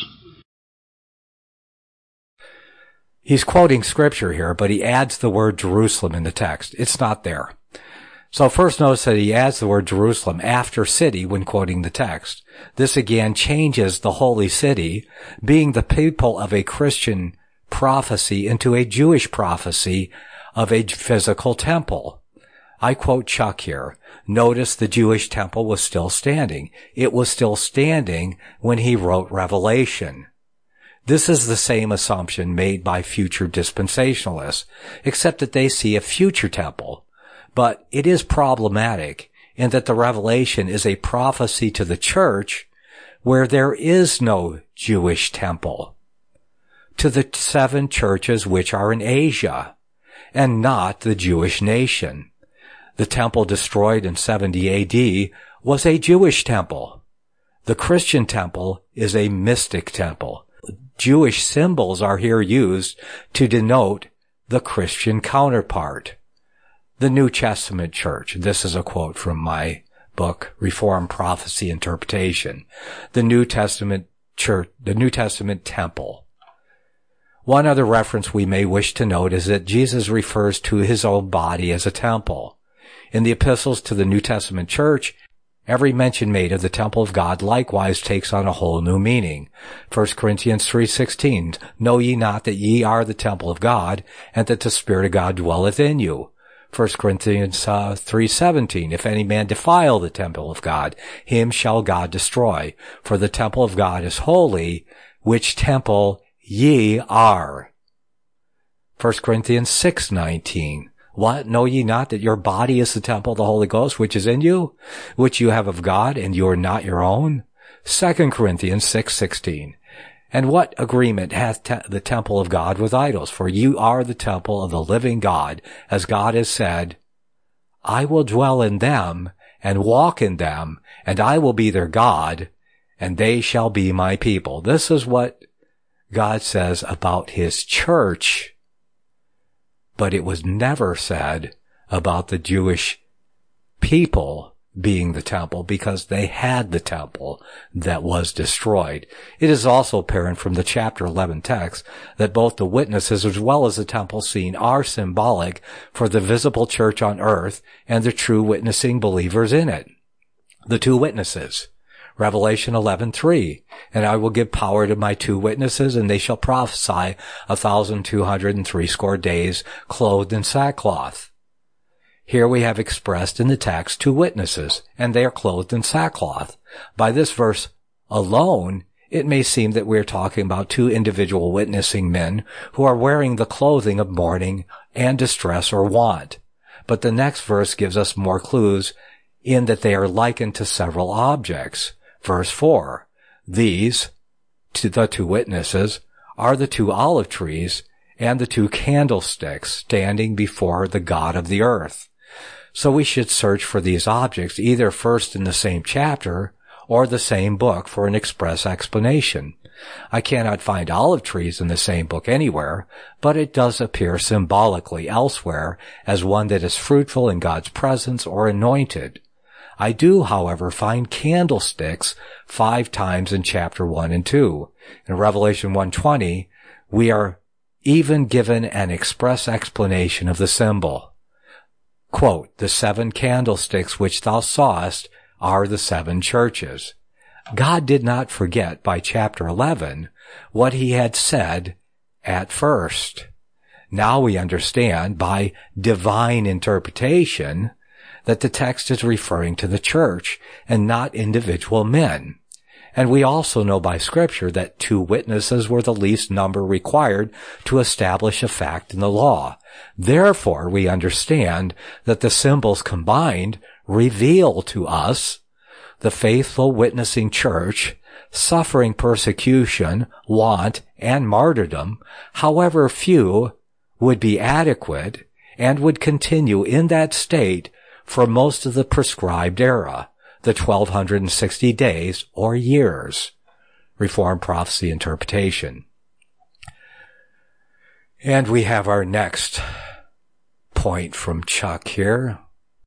A: He's quoting scripture here, but he adds the word Jerusalem in the text. It's not there. So first notice that he adds the word Jerusalem after city when quoting the text. This again changes the holy city, being the people of a Christian prophecy, into a Jewish prophecy of a physical temple. I quote Chuck here. Notice the Jewish temple was still standing. It was still standing when he wrote Revelation. This is the same assumption made by future dispensationalists, except that they see a future temple. But it is problematic in that the Revelation is a prophecy to the church where there is no Jewish temple, to the seven churches which are in Asia, and not the Jewish nation. The temple destroyed in seventy A D was a Jewish temple. The Christian temple is a mystic temple. Jewish symbols are here used to denote the Christian counterpart. The New Testament church. This is a quote from my book, Reformed Prophecy Interpretation. The New Testament church, the New Testament temple. One other reference we may wish to note is that Jesus refers to his own body as a temple. In the epistles to the New Testament church, every mention made of the temple of God likewise takes on a whole new meaning. First Corinthians three sixteen, know ye not that ye are the temple of God, and that the Spirit of God dwelleth in you? First Corinthians uh, three seventeen, if any man defile the temple of God, him shall God destroy. For the temple of God is holy, which temple ye are. First Corinthians six nineteen, what? Know ye not that your body is the temple of the Holy Ghost, which is in you, which you have of God, and you are not your own? Second Corinthians six sixteen. And what agreement hath te- the temple of God with idols? For you are the temple of the living God, as God has said, I will dwell in them, and walk in them, and I will be their God, and they shall be my people. This is what God says about his church. But it was never said about the Jewish people being the temple, because they had the temple that was destroyed. It is also apparent from the chapter eleven text that both the witnesses as well as the temple scene are symbolic for the visible church on earth and the true witnessing believers in it. The two witnesses. Revelation eleven three, and I will give power to my two witnesses, and they shall prophesy a thousand two hundred and threescore days, clothed in sackcloth. Here we have expressed in the text two witnesses, and they are clothed in sackcloth. By this verse alone, it may seem that we are talking about two individual witnessing men who are wearing the clothing of mourning and distress or want. But the next verse gives us more clues in that they are likened to several objects. Verse four, these, to the two witnesses, are the two olive trees and the two candlesticks standing before the God of the earth. So we should search for these objects either first in the same chapter or the same book for an express explanation. I cannot find olive trees in the same book anywhere, but it does appear symbolically elsewhere as one that is fruitful in God's presence or anointed. I do, however, find candlesticks five times in chapter one and two. In Revelation one twenty, we are even given an express explanation of the symbol. Quote, the seven candlesticks which thou sawest are the seven churches. God did not forget by chapter eleven what he had said at first. Now we understand by divine interpretation that the text is referring to the church and not individual men. And we also know by Scripture that two witnesses were the least number required to establish a fact in the law. Therefore, we understand that the symbols combined reveal to us the faithful witnessing church suffering persecution, want, and martyrdom, however few, would be adequate and would continue in that state for most of the prescribed era, the twelve sixty days or years. Reformed Prophecy Interpretation. And we have our next point from Chuck here.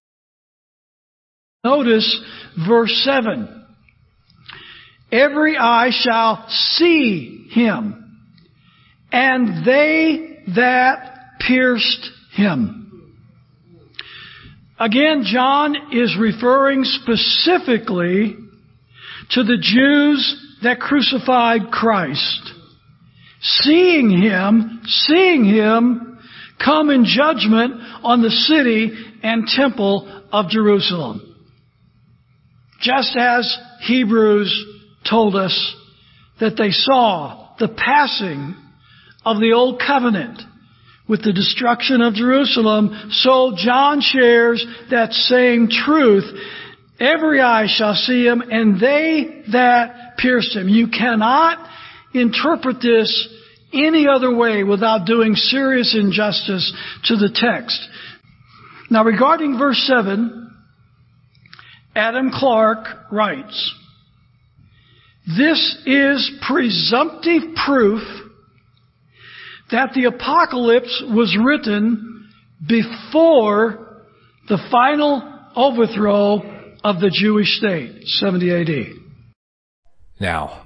C: Notice verse seven. Every eye shall see him, and they that pierced him. Again, John is referring specifically to the Jews that crucified Christ. Seeing him, seeing him come in judgment on the city and temple of Jerusalem. Just as Hebrews told us that they saw the passing of the old covenant with the destruction of Jerusalem, so John shares that same truth. Every eye shall see him, and they that pierced him. You cannot interpret this any other way without doing serious injustice to the text. Now, regarding verse seven, Adam Clarke writes, "This is presumptive proof that the apocalypse was written before the final overthrow of the Jewish state, seventy A D"
A: Now,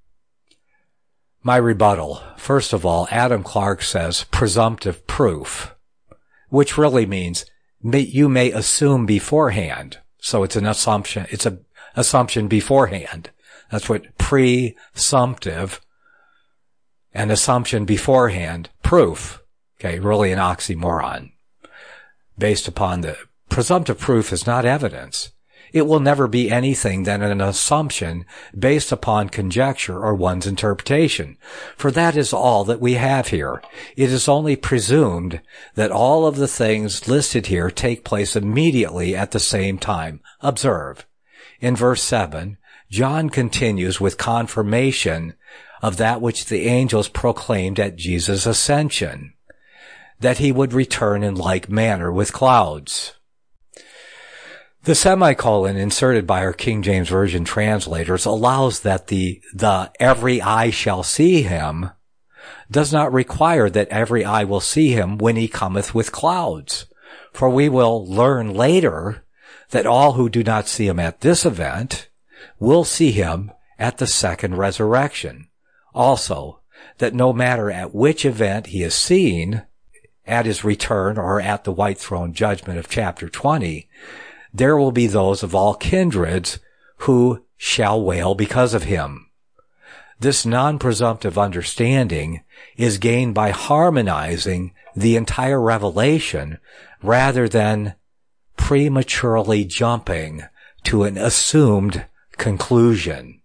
A: my rebuttal. First of all, Adam Clarke says presumptive proof, which really means may, you may assume beforehand. So it's an assumption. It's an assumption beforehand. That's what presumptive, an assumption beforehand, proof. Okay, really an oxymoron. Based upon the presumptive proof is not evidence. It will never be anything than an assumption based upon conjecture or one's interpretation. For that is all that we have here. It is only presumed that all of the things listed here take place immediately at the same time. Observe. In verse seven, John continues with confirmation of that which the angels proclaimed at Jesus' ascension, that he would return in like manner with clouds. The semicolon inserted by our King James Version translators allows that the, the every eye shall see him does not require that every eye will see him when he cometh with clouds. For we will learn later that all who do not see him at this event will see him at the second resurrection. Also, that no matter at which event he is seen, at his return or at the white throne judgment of chapter twenty, there will be those of all kindreds who shall wail because of him. This non-presumptive understanding is gained by harmonizing the entire revelation rather than prematurely jumping to an assumed conclusion.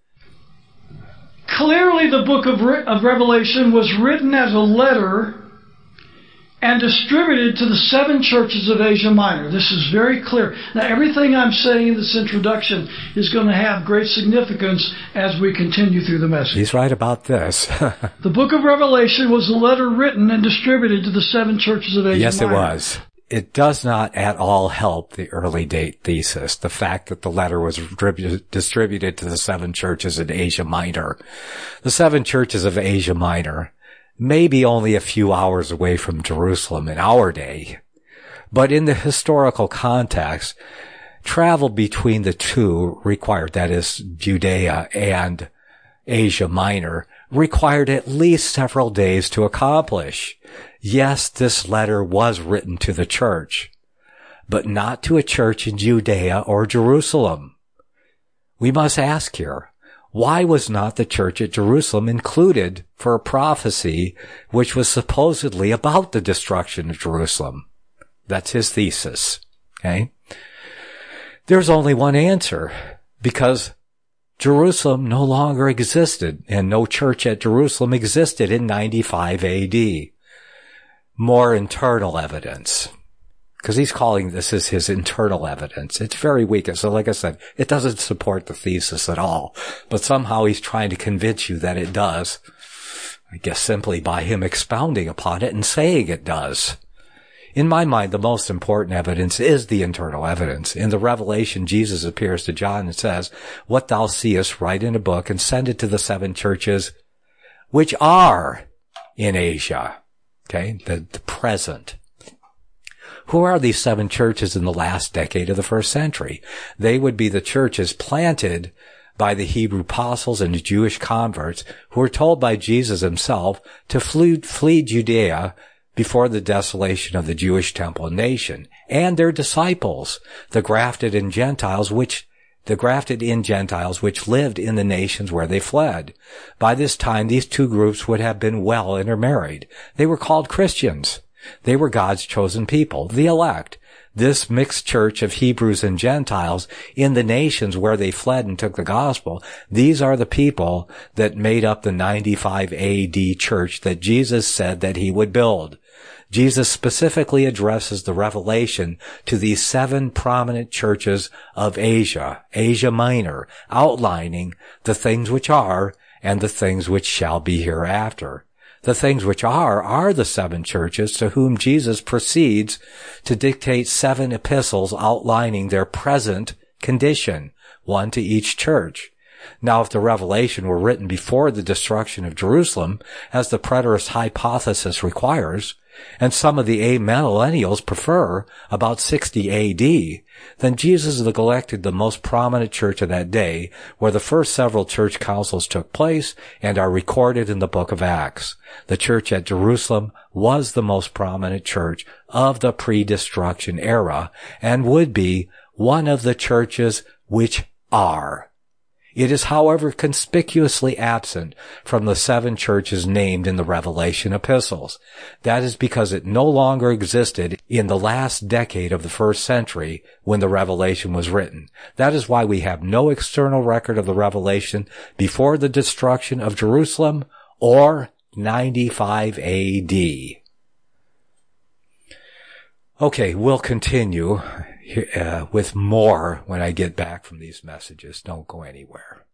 C: Clearly, the book of, Re- of Revelation was written as a letter and distributed to the seven churches of Asia Minor. This is very clear. Now, everything I'm saying in this introduction is going to have great significance as we continue through the message.
A: He's right about this.
C: The book of Revelation was a letter written and distributed to the seven churches of Asia
A: yes,
C: Minor.
A: Yes, it was. It does not at all help the early date thesis, the fact that the letter was distributed to the seven churches in Asia Minor. The seven churches of Asia Minor may be only a few hours away from Jerusalem in our day, but in the historical context, travel between the two required, that is, Judea and Asia Minor, required at least several days to accomplish. Yes, this letter was written to the church, but not to a church in Judea or Jerusalem. We must ask here, why was not the church at Jerusalem included for a prophecy which was supposedly about the destruction of Jerusalem? That's his thesis. Okay? There's only one answer, because Jerusalem no longer existed, and no church at Jerusalem existed in ninety-five A D. More internal evidence. Because he's calling this as his internal evidence. It's very weak. So like I said, it doesn't support the thesis at all. But somehow he's trying to convince you that it does. I guess simply by him expounding upon it and saying it does. In my mind, the most important evidence is the internal evidence. In the Revelation, Jesus appears to John and says, "What thou seest, write in a book and send it to the seven churches which are in Asia." Okay, the, the present. Who are these seven churches in the last decade of the first century? They would be the churches planted by the Hebrew apostles and the Jewish converts who were told by Jesus himself to flee, flee Judea before the desolation of the Jewish temple nation, and their disciples, the grafted in Gentiles, which the grafted in Gentiles which lived in the nations where they fled. By this time, these two groups would have been well intermarried. They were called Christians. They were God's chosen people, the elect. This mixed church of Hebrews and Gentiles in the nations where they fled and took the gospel, these are the people that made up the ninety-five A D church that Jesus said that he would build. Jesus specifically addresses the revelation to these seven prominent churches of Asia, Asia Minor, outlining the things which are and the things which shall be hereafter. The things which are, are the seven churches to whom Jesus proceeds to dictate seven epistles outlining their present condition, one to each church. Now, if the revelation were written before the destruction of Jerusalem, as the preterist hypothesis requires, and some of the amillennials prefer, about sixty A D, then Jesus neglected the most prominent church of that day, where the first several church councils took place and are recorded in the book of Acts. The church at Jerusalem was the most prominent church of the pre-destruction era and would be one of the churches which are. It is, however, conspicuously absent from the seven churches named in the Revelation epistles. That is because it no longer existed in the last decade of the first century when the Revelation was written. That is why we have no external record of the Revelation before the destruction of Jerusalem or ninety-five A D. Okay, we'll continue Uh, with more when I get back from these messages. Don't go anywhere.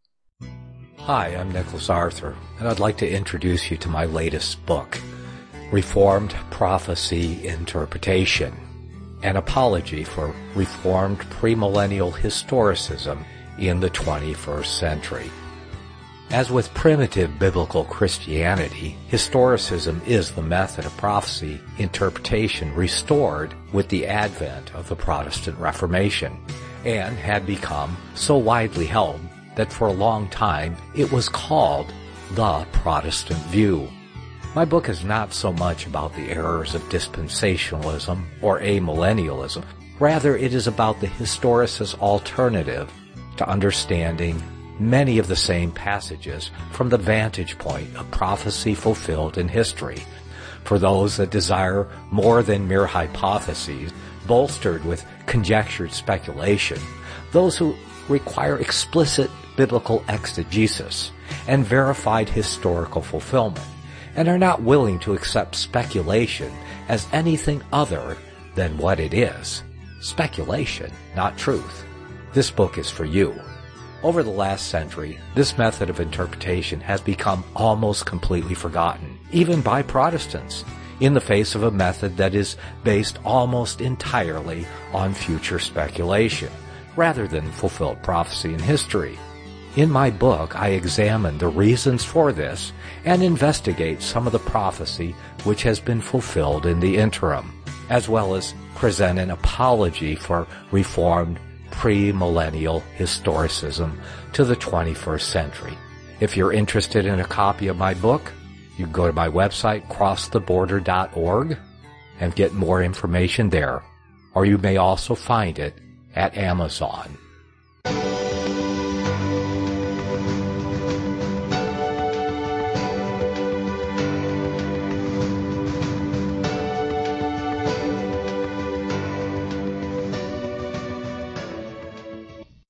A: Hi, I'm Nicholas Arthur, and I'd like to introduce you to my latest book, Reformed Prophecy Interpretation, an apology for Reformed premillennial historicism in the twenty-first century. As with primitive biblical Christianity, historicism is the method of prophecy interpretation restored with the advent of the Protestant Reformation, and had become so widely held that for a long time it was called the Protestant view. My book is not so much about the errors of dispensationalism or amillennialism. Rather, it is about the historicist alternative to understanding many of the same passages from the vantage point of prophecy fulfilled in history. For those that desire more than mere hypotheses, bolstered with conjectured speculation, those who require explicit biblical exegesis and verified historical fulfillment, and are not willing to accept speculation as anything other than what it is. Speculation, not truth. This book is for you. Over the last century, this method of interpretation has become almost completely forgotten, even by Protestants, in the face of a method that is based almost entirely on future speculation, rather than fulfilled prophecy in history. In my book, I examine the reasons for this and investigate some of the prophecy which has been fulfilled in the interim, as well as present an apology for Reformed premillennial historicism to the twenty-first century. If you're interested in a copy of my book, you can go to my website, cross the border dot org, and get more information there. Or you may also find it at Amazon.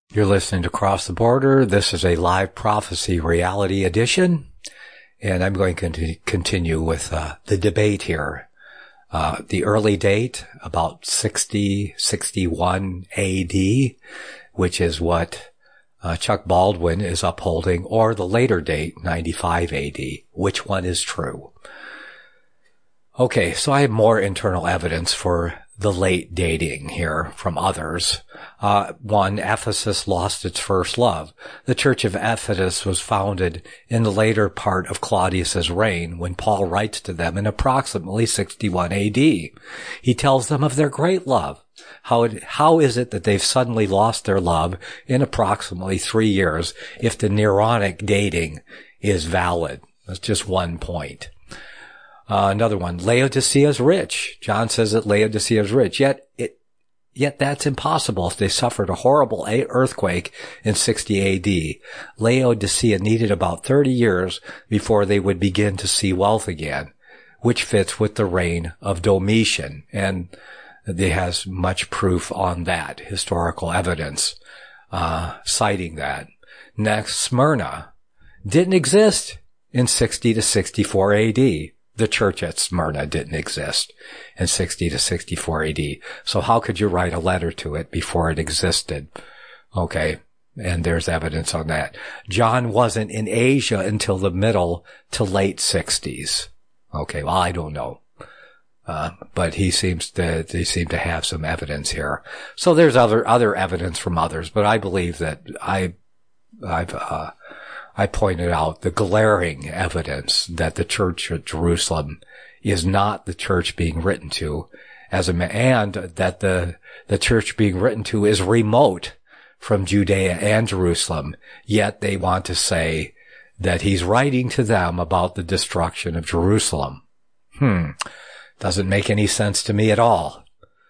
A: You're listening to Cross the Border. This is a live prophecy reality edition, and I'm going to continue with uh, the debate here. Uh, the early date, about sixty, sixty-one A D, which is what uh, Chuck Baldwin is upholding, or the later date, ninety-five A D. Which one is true? Okay, so I have more internal evidence for the late dating here from others. Uh, one, Ephesus lost its first love. The church of Ephesus was founded in the later part of Claudius's reign when Paul writes to them in approximately sixty-one A D. He tells them of their great love. How it, how is it that they've suddenly lost their love in approximately three years if the Neronic dating is valid? That's just one point. Uh, another one, Laodicea is rich. John says that Laodicea is rich, yet it, yet that's impossible if they suffered a horrible earthquake in sixty A D. Laodicea needed about thirty years before they would begin to see wealth again, which fits with the reign of Domitian, and there has much proof on that, historical evidence, uh, citing that. Next, Smyrna didn't exist in sixty to sixty-four A D. The church at Smyrna didn't exist in sixty to sixty-four A D. So how could you write a letter to it before it existed? Okay. And there's evidence on that. John wasn't in Asia until the middle to late sixties. Okay. Well, I don't know. Uh, but he seems to, they seem to have some evidence here. So there's other, other evidence from others, but I believe that I, I've, uh, I pointed out the glaring evidence that the church at Jerusalem is not the church being written to as a, and that the, the church being written to is remote from Judea and Jerusalem, yet they want to say that he's writing to them about the destruction of Jerusalem. Hmm. Doesn't make any sense to me at all.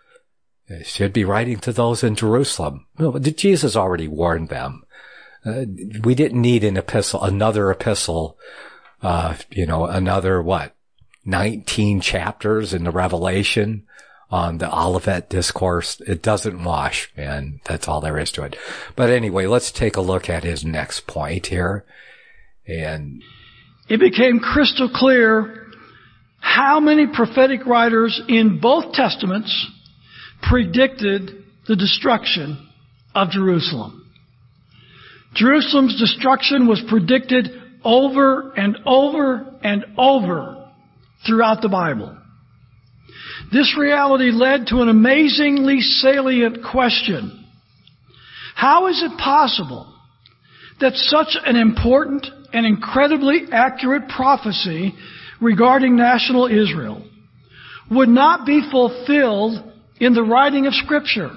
A: He should be writing to those in Jerusalem. Well, Jesus already warned them. Uh, we didn't need an epistle, another epistle, uh, you know, another, what, nineteen chapters in the Revelation on the Olivet Discourse. It doesn't wash, man. That's all there is to it. But anyway, let's take a look at his next point here. And
C: it became crystal clear how many prophetic writers in both Testaments predicted the destruction of Jerusalem. Jerusalem's destruction was predicted over and over and over throughout the Bible. This reality led to an amazingly salient question. How is it possible that such an important and incredibly accurate prophecy regarding national Israel would not be fulfilled in the writing of Scripture?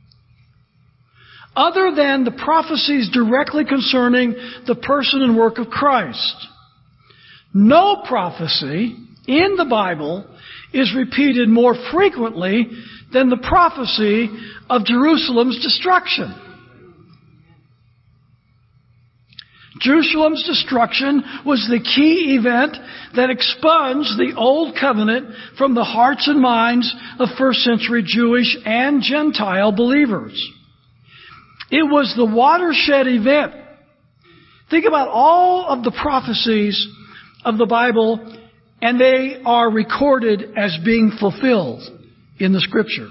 C: Other than the prophecies directly concerning the person and work of Christ, no prophecy in the Bible is repeated more frequently than the prophecy of Jerusalem's destruction. Jerusalem's destruction was the key event that expunged the Old Covenant from the hearts and minds of first century Jewish and Gentile believers. It was the watershed event. Think about all of the prophecies of the Bible, and they are recorded as being fulfilled in the Scripture.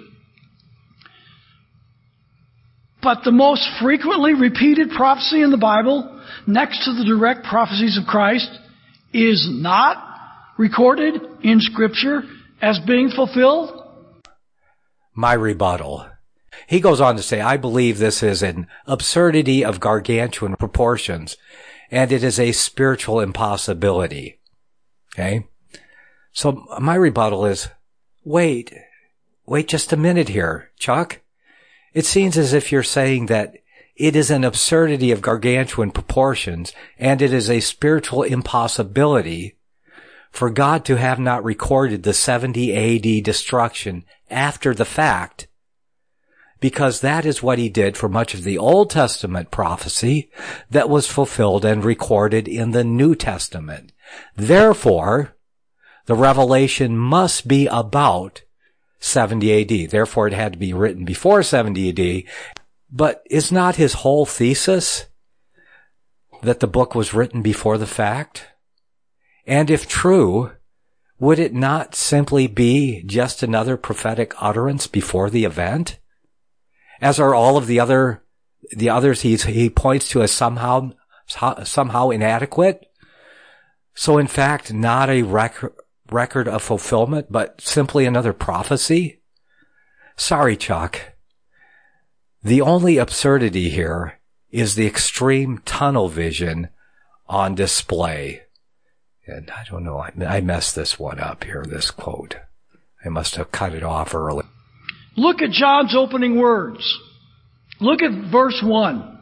C: But the most frequently repeated prophecy in the Bible, next to the direct prophecies of Christ, is not recorded in Scripture as being fulfilled?
A: My rebuttal. He goes on to say, I believe this is an absurdity of gargantuan proportions, and it is a spiritual impossibility. Okay? So my rebuttal is, wait, wait just a minute here, Chuck. It seems as if you're saying that it is an absurdity of gargantuan proportions, and it is a spiritual impossibility for God to have not recorded the seventy A D destruction after the fact, because that is what he did for much of the Old Testament prophecy that was fulfilled and recorded in the New Testament. Therefore, the revelation must be about seventy A D. Therefore, it had to be written before seventy A D. But is not his whole thesis that the book was written before the fact? And if true, would it not simply be just another prophetic utterance before the event? As are all of the other, the others he's, he points to as somehow, somehow inadequate? So in fact, not a rec- record of fulfillment, but simply another prophecy? Sorry, Chuck. The only absurdity here is the extreme tunnel vision on display. And I don't know, I, I messed this one up here, this quote. I must have cut it off early.
C: Look at John's opening words. Look at verse one.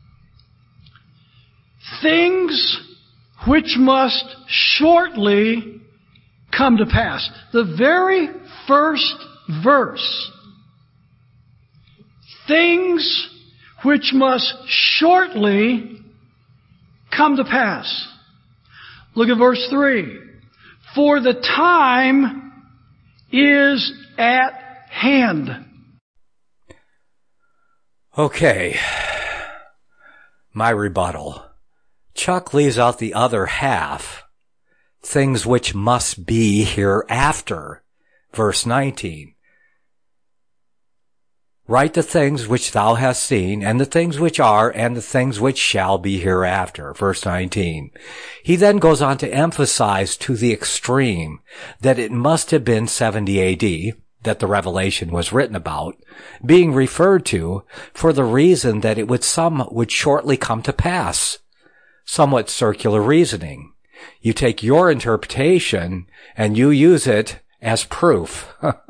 C: Things which must shortly come to pass. The very first verse. Things which must shortly come to pass. Look at verse three. For the time is at hand.
A: Okay. My rebuttal. Chuck leaves out the other half. Things which must be hereafter. Verse nineteen. Write the things which thou hast seen, and the things which are, and the things which shall be hereafter. Verse nineteen. He then goes on to emphasize to the extreme that it must have been seventy A D, that the Revelation was written about, being referred to for the reason that it would some would shortly come to pass. Somewhat circular reasoning. You take your interpretation and you use it as proof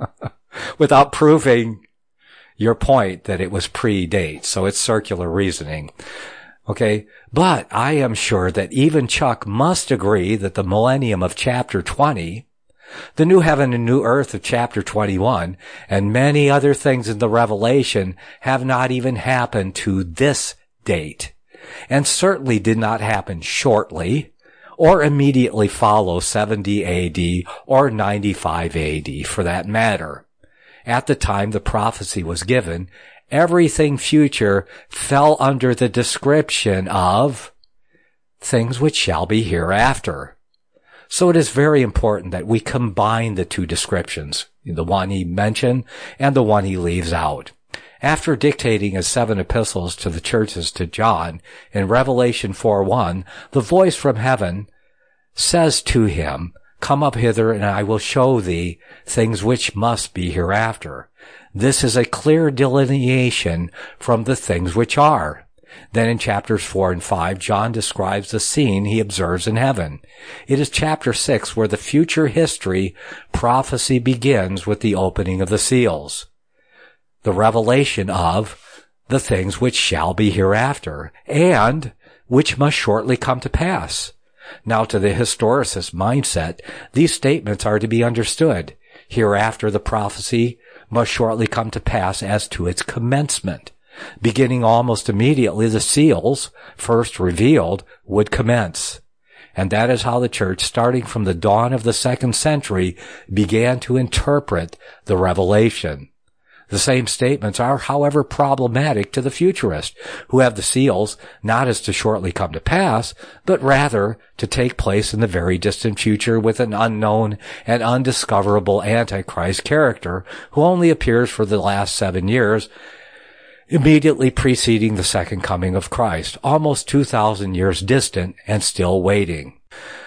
A: without proving your point that it was pre-date. So it's circular reasoning. Okay. But I am sure that even Chuck must agree that the millennium of chapter twenty, the new heaven and new earth of chapter twenty-one, and many other things in the Revelation have not even happened to this date, and certainly did not happen shortly or immediately follow seventy A D or ninety-five A D for that matter. At the time the prophecy was given, everything future fell under the description of things which shall be hereafter. So it is very important that we combine the two descriptions, the one he mentioned and the one he leaves out. After dictating his seven epistles to the churches to John, in Revelation four one, the voice from heaven says to him, "Come up hither, and I will show thee things which must be hereafter." This is a clear delineation from the things which are. Then in chapters four and five, John describes the scene he observes in heaven. It is chapter six where the future history prophecy begins with the opening of the seals. The revelation of the things which shall be hereafter, and which must shortly come to pass. Now, to the historicist mindset, these statements are to be understood. Hereafter, the prophecy must shortly come to pass as to its commencement. Beginning almost immediately, the seals, first revealed, would commence. And that is how the church, starting from the dawn of the second century, began to interpret the revelation. The same statements are, however, problematic to the futurist, who have the seals not as to shortly come to pass, but rather to take place in the very distant future with an unknown and undiscoverable Antichrist character, who only appears for the last seven years, immediately preceding the second coming of Christ, almost two thousand years distant and still waiting.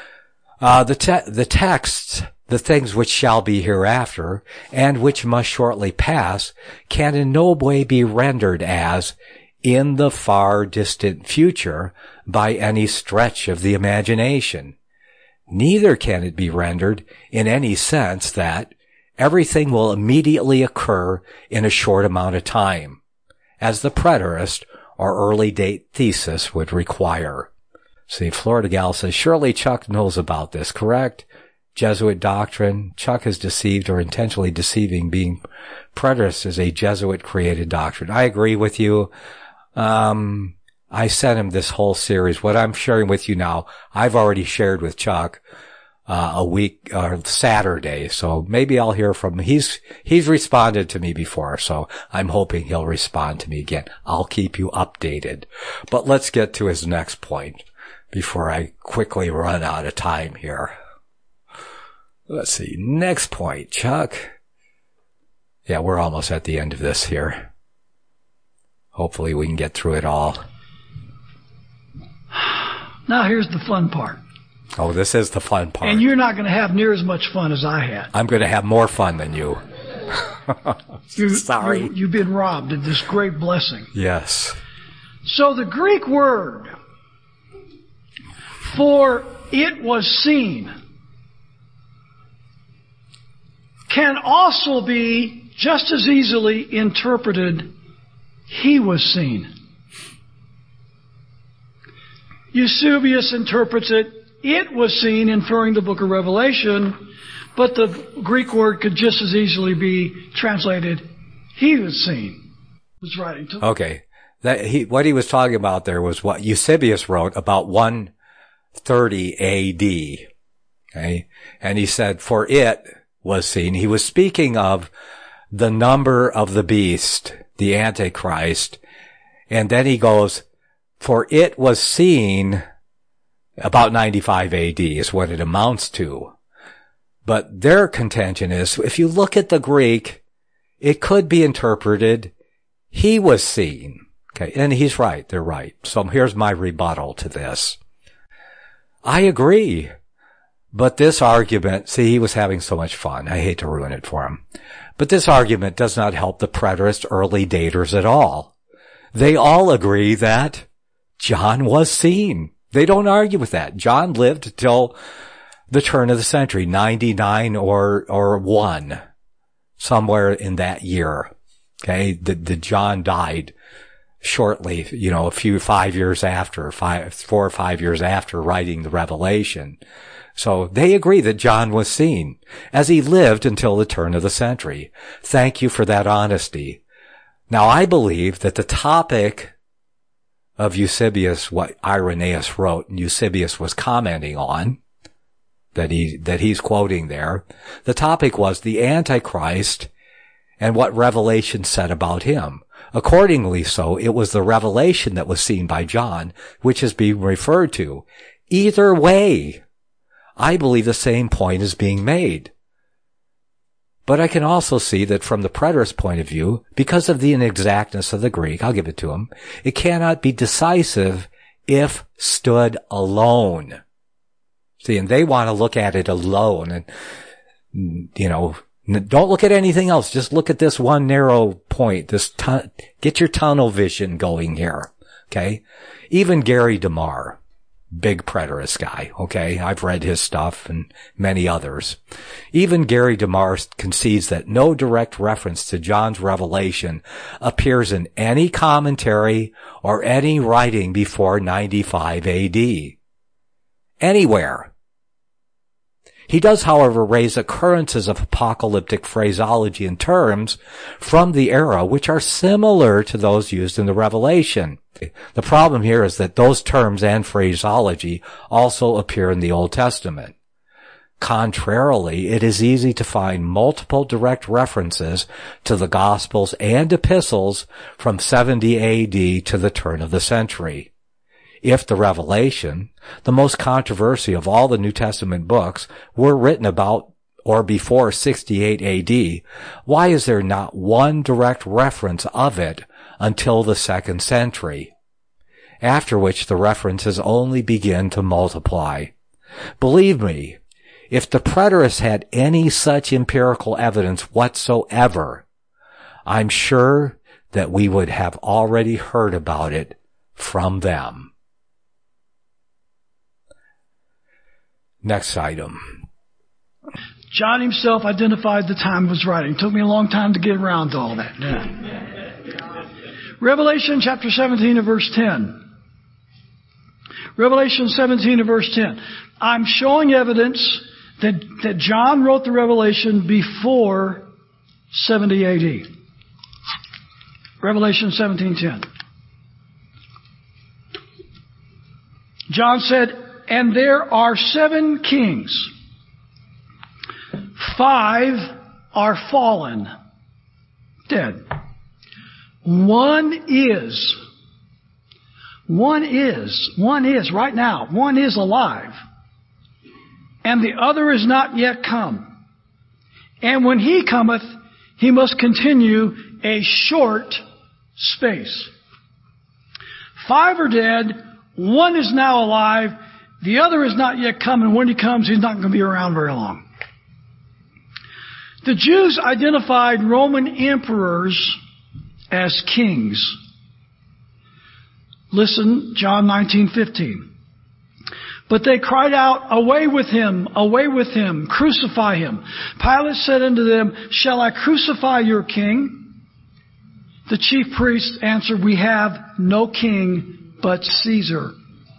A: Uh, the, te- the texts, the things which shall be hereafter, and which must shortly pass, can in no way be rendered as in the far distant future by any stretch of the imagination. Neither can it be rendered in any sense that everything will immediately occur in a short amount of time, as the preterist or early date thesis would require. See, Florida Gal says, surely Chuck knows about this, correct? Jesuit doctrine. Chuck is deceived or intentionally deceiving, being preterist is a Jesuit-created doctrine. I agree with you. Um, I sent him this whole series. What I'm sharing with you now, I've already shared with Chuck. uh, a week or Saturday. So maybe I'll hear from him. He's, he's responded to me before, so I'm hoping he'll respond to me again. I'll keep you updated. But let's get to his next point before I quickly run out of time here. Let's see. Next point, Chuck. Yeah, we're almost at the end of this here. Hopefully we can get through it all.
C: Now here's the fun part.
A: Oh, this is the fun part.
C: And you're not going to have near as much fun as I had.
A: I'm going to have more fun than you.
C: you
A: Sorry.
C: You, you've been robbed of this great blessing.
A: Yes.
C: So the Greek word for it was seen can also be just as easily interpreted he was seen. Eusebius interprets it, it was seen, inferring the book of Revelation, but the Greek word could just as easily be translated, he was seen. Was writing to.
A: Okay. That he, what he was talking about there was what Eusebius wrote about one thirty A D. Okay. And he said, for it was seen. He was speaking of the number of the beast, the Antichrist. And then he goes, for it was seen, about ninety-five A D is what it amounts to. But their contention is, if you look at the Greek, it could be interpreted, he was seen. Okay, and he's right, they're right. So here's my rebuttal to this. I agree. But this argument, see, he was having so much fun. I hate to ruin it for him. But this argument does not help the preterist early daters at all. They all agree that John was seen. They don't argue with that. John lived till the turn of the century, ninety-nine or, or one, somewhere in that year. Okay. The, the John died shortly, you know, a few, five years after, five, four or five years after writing the Revelation. So they agree that John was seen as he lived until the turn of the century. Thank you for that honesty. Now I believe that the topic of Eusebius, what Irenaeus wrote, and Eusebius was commenting on, that he, that he's quoting there, the topic was the Antichrist and what Revelation said about him. Accordingly so, it was the revelation that was seen by John, which is being referred to. Either way, I believe the same point is being made. But I can also see that from the preterist point of view, because of the inexactness of the Greek, I'll give it to him, it cannot be decisive if stood alone. See, and they want to look at it alone and, you know, don't look at anything else. Just look at this one narrow point. This tu- get your tunnel vision going here. Okay. Even Gary DeMar, big preterist guy. Okay. I've read his stuff and many others. Even Gary DeMar concedes that no direct reference to John's revelation appears in any commentary or any writing before ninety-five A D. Anywhere. He does, however, raise occurrences of apocalyptic phraseology and terms from the era which are similar to those used in the Revelation. The problem here is that those terms and phraseology also appear in the Old Testament. Contrarily, it is easy to find multiple direct references to the Gospels and epistles from seventy A D to the turn of the century. If the Revelation, the most controversial of all the New Testament books, were written about or before sixty-eight A D, why is there not one direct reference of it until the second century? After which the references only begin to multiply. Believe me, if the preterists had any such empirical evidence whatsoever, I'm sure that we would have already heard about it from them. Next item.
C: John himself identified the time of his writing. It took me a long time to get around to all that. Yeah. Revelation chapter seventeen and verse ten. Revelation seventeen and verse ten. I'm showing evidence that, that John wrote the Revelation before seventy A D. Revelation seventeen ten. John said, and there are seven kings Five are fallen, dead. One is, one is, one is right now, one is alive, and the other is not yet come. And when he cometh, he must continue a short space. Five are dead, one is now alive, the other is not yet come, and when he comes, he's not going to be around very long. The Jews identified Roman emperors as kings. Listen, John nineteen fifteen. But they cried out, away with him, away with him, crucify him. Pilate said unto them, shall I crucify your king? The chief priests answered, we have no king but Caesar.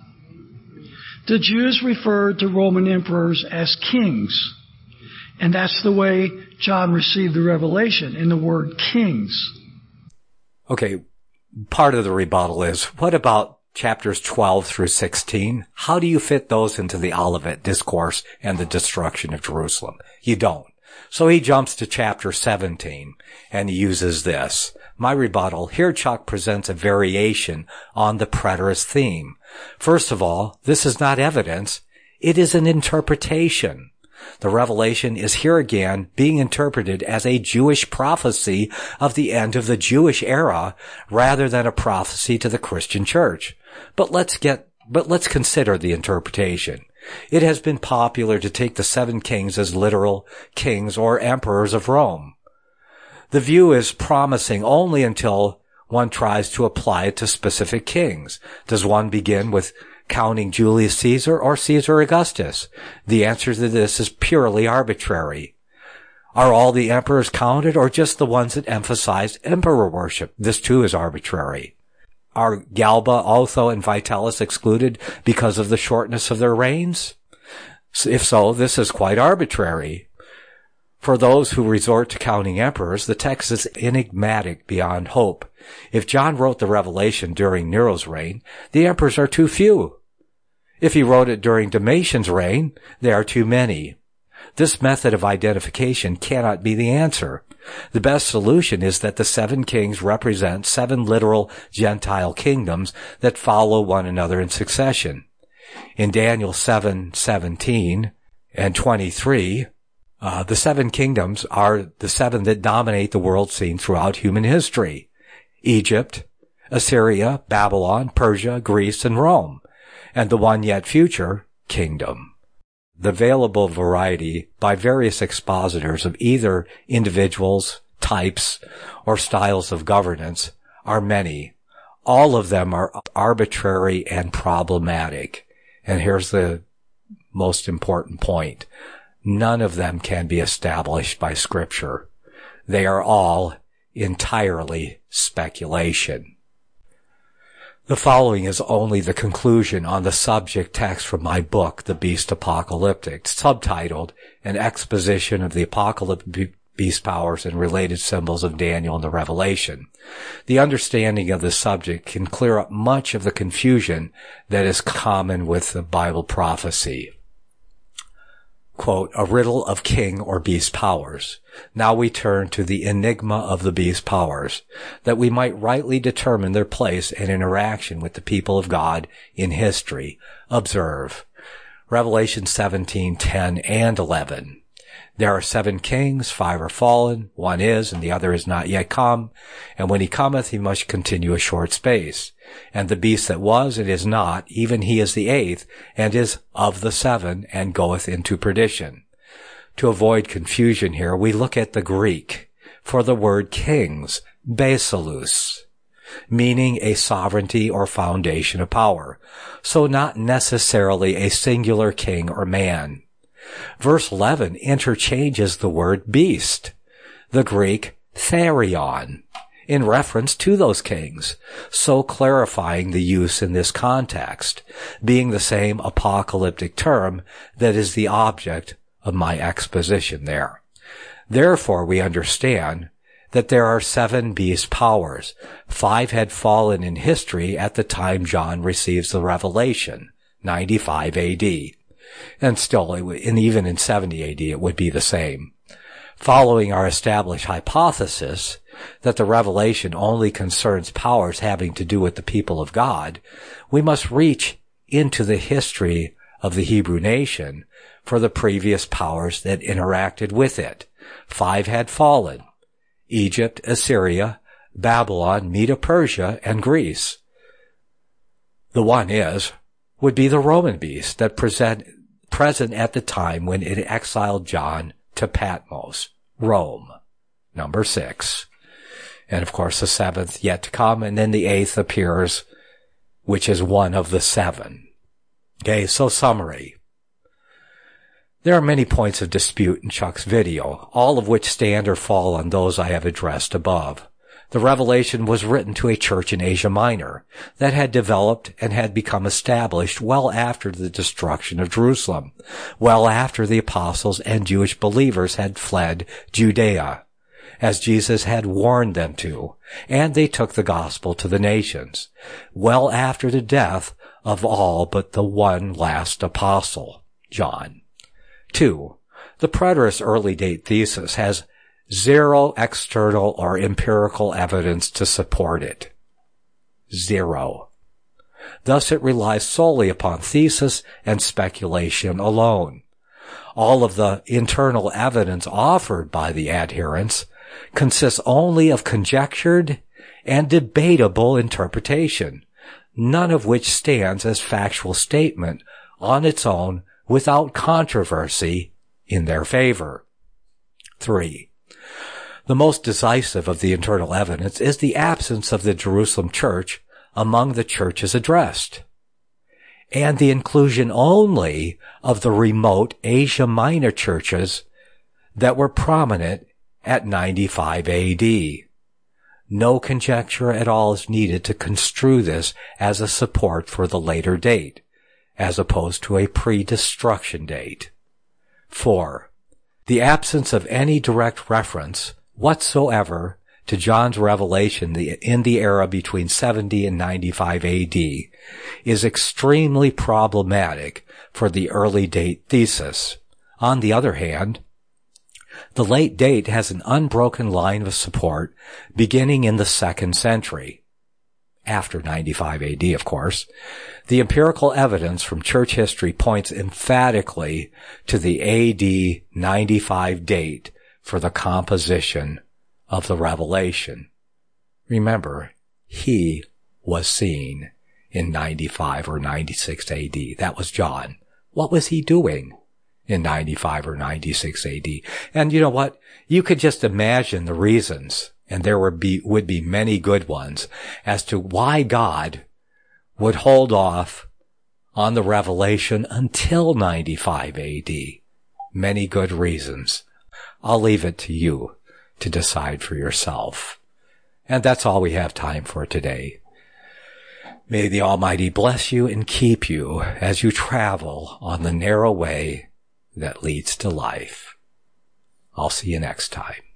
C: The Jews referred to Roman emperors as kings. And that's the way John received the revelation, in the word kings.
A: Okay, part of the rebuttal is, what about chapters twelve through sixteen? How do you fit those into the Olivet Discourse and the destruction of Jerusalem? You don't. So he jumps to chapter seventeen, and he uses this. My rebuttal, here Chuck presents a variation on the preterist theme. First of all, this is not evidence. It is an interpretation. The revelation is here again being interpreted as a Jewish prophecy of the end of the Jewish era rather than a prophecy to the Christian church. But let's get, but let's consider the interpretation. It has been popular to take the seven kings as literal kings or emperors of Rome. The view is promising only until one tries to apply it to specific kings. Does one begin with counting Julius Caesar or Caesar Augustus? The answer to this is purely arbitrary. Are all the emperors counted or just the ones that emphasized emperor worship? This too is arbitrary. Are Galba, Otho, and Vitalis excluded because of the shortness of their reigns? If so, this is quite arbitrary. For those who resort to counting emperors, the text is enigmatic beyond hope. If John wrote the Revelation during Nero's reign, the emperors are too few. If he wrote it during Domitian's reign, they are too many. This method of identification cannot be the answer. The best solution is that the seven kings represent seven literal Gentile kingdoms that follow one another in succession. In Daniel seven seventeen and twenty-three, uh, the seven kingdoms are the seven that dominate the world scene throughout human history. Egypt, Assyria, Babylon, Persia, Greece, and Rome, and the one yet future kingdom. The available variety by various expositors of either individuals, types, or styles of governance are many. All of them are arbitrary and problematic. And here's the most important point. None of them can be established by Scripture. They are all entirely speculation. The following is only the conclusion on the subject text from my book, The Beast Apocalyptic, subtitled An Exposition of the Apocalyptic Beast Powers and Related Symbols of Daniel and the Revelation. The understanding of the subject can clear up much of the confusion that is common with the Bible prophecy. Quote, a riddle of king or beast powers. Now we turn to the enigma of the beast powers, that we might rightly determine their place and interaction with the people of God in history. Observe Revelation seventeen, ten, and eleven. There are seven kings, five are fallen, one is, and the other is not yet come. And when he cometh, he must continue a short space. And the beast that was and is not, even he is the eighth, and is of the seven, and goeth into perdition. To avoid confusion here, we look at the Greek for the word kings, basileus, meaning a sovereignty or foundation of power, so not necessarily a singular king or man. Verse eleven interchanges the word beast, the Greek therion, in reference to those kings, so clarifying the use in this context, being the same apocalyptic term that is the object of my exposition there. Therefore, we understand that there are seven beast powers. Five had fallen in history at the time John receives the revelation, ninety-five A D. And still, and even in seventy A D, it would be the same. Following our established hypothesis that the revelation only concerns powers having to do with the people of God, we must reach into the history of the Hebrew nation for the previous powers that interacted with it. Five had fallen: Egypt, Assyria, Babylon, Medo-Persia, and Greece. The one is, would be the Roman beast that present, present at the time when it exiled John to Patmos, Rome. Number six. And of course the seventh yet to come, and then the eighth appears, which is one of the seven. Okay, so summary. There are many points of dispute in Chuck's video, all of which stand or fall on those I have addressed above. The revelation was written to a church in Asia Minor that had developed and had become established well after the destruction of Jerusalem, well after the apostles and Jewish believers had fled Judea, as Jesus had warned them to, and they took the gospel to the nations, well after the death of all but the one last apostle, John. Two, the preterist early date thesis has zero external or empirical evidence to support it. Zero. Thus it relies solely upon thesis and speculation alone. All of the internal evidence offered by the adherents consists only of conjectured and debatable interpretation, none of which stands as factual statement on its own without controversy in their favor. Three. The most decisive of the internal evidence is the absence of the Jerusalem church among the churches addressed, and the inclusion only of the remote Asia Minor churches that were prominent at ninety-five A D. No conjecture at all is needed to construe this as a support for the later date, as opposed to a pre-destruction date. Four. The absence of any direct reference whatsoever to John's revelation in the era between seventy and ninety-five A D is extremely problematic for the early date thesis. On the other hand, the late date has an unbroken line of support beginning in the second century. After ninety-five A D, of course. The empirical evidence from church history points emphatically to the A D ninety-five date for the composition of the revelation. Remember, he was seen in ninety-five or ninety-six A D. That was John. What was he doing in ninety-five or ninety-six A D? And you know what? You could just imagine the reasons, and there would be, would be many good ones, as to why God would hold off on the revelation until ninety-five A D. Many good reasons. I'll leave it to you to decide for yourself. And that's all we have time for today. May the Almighty bless you and keep you as you travel on the narrow way that leads to life. I'll see you next time.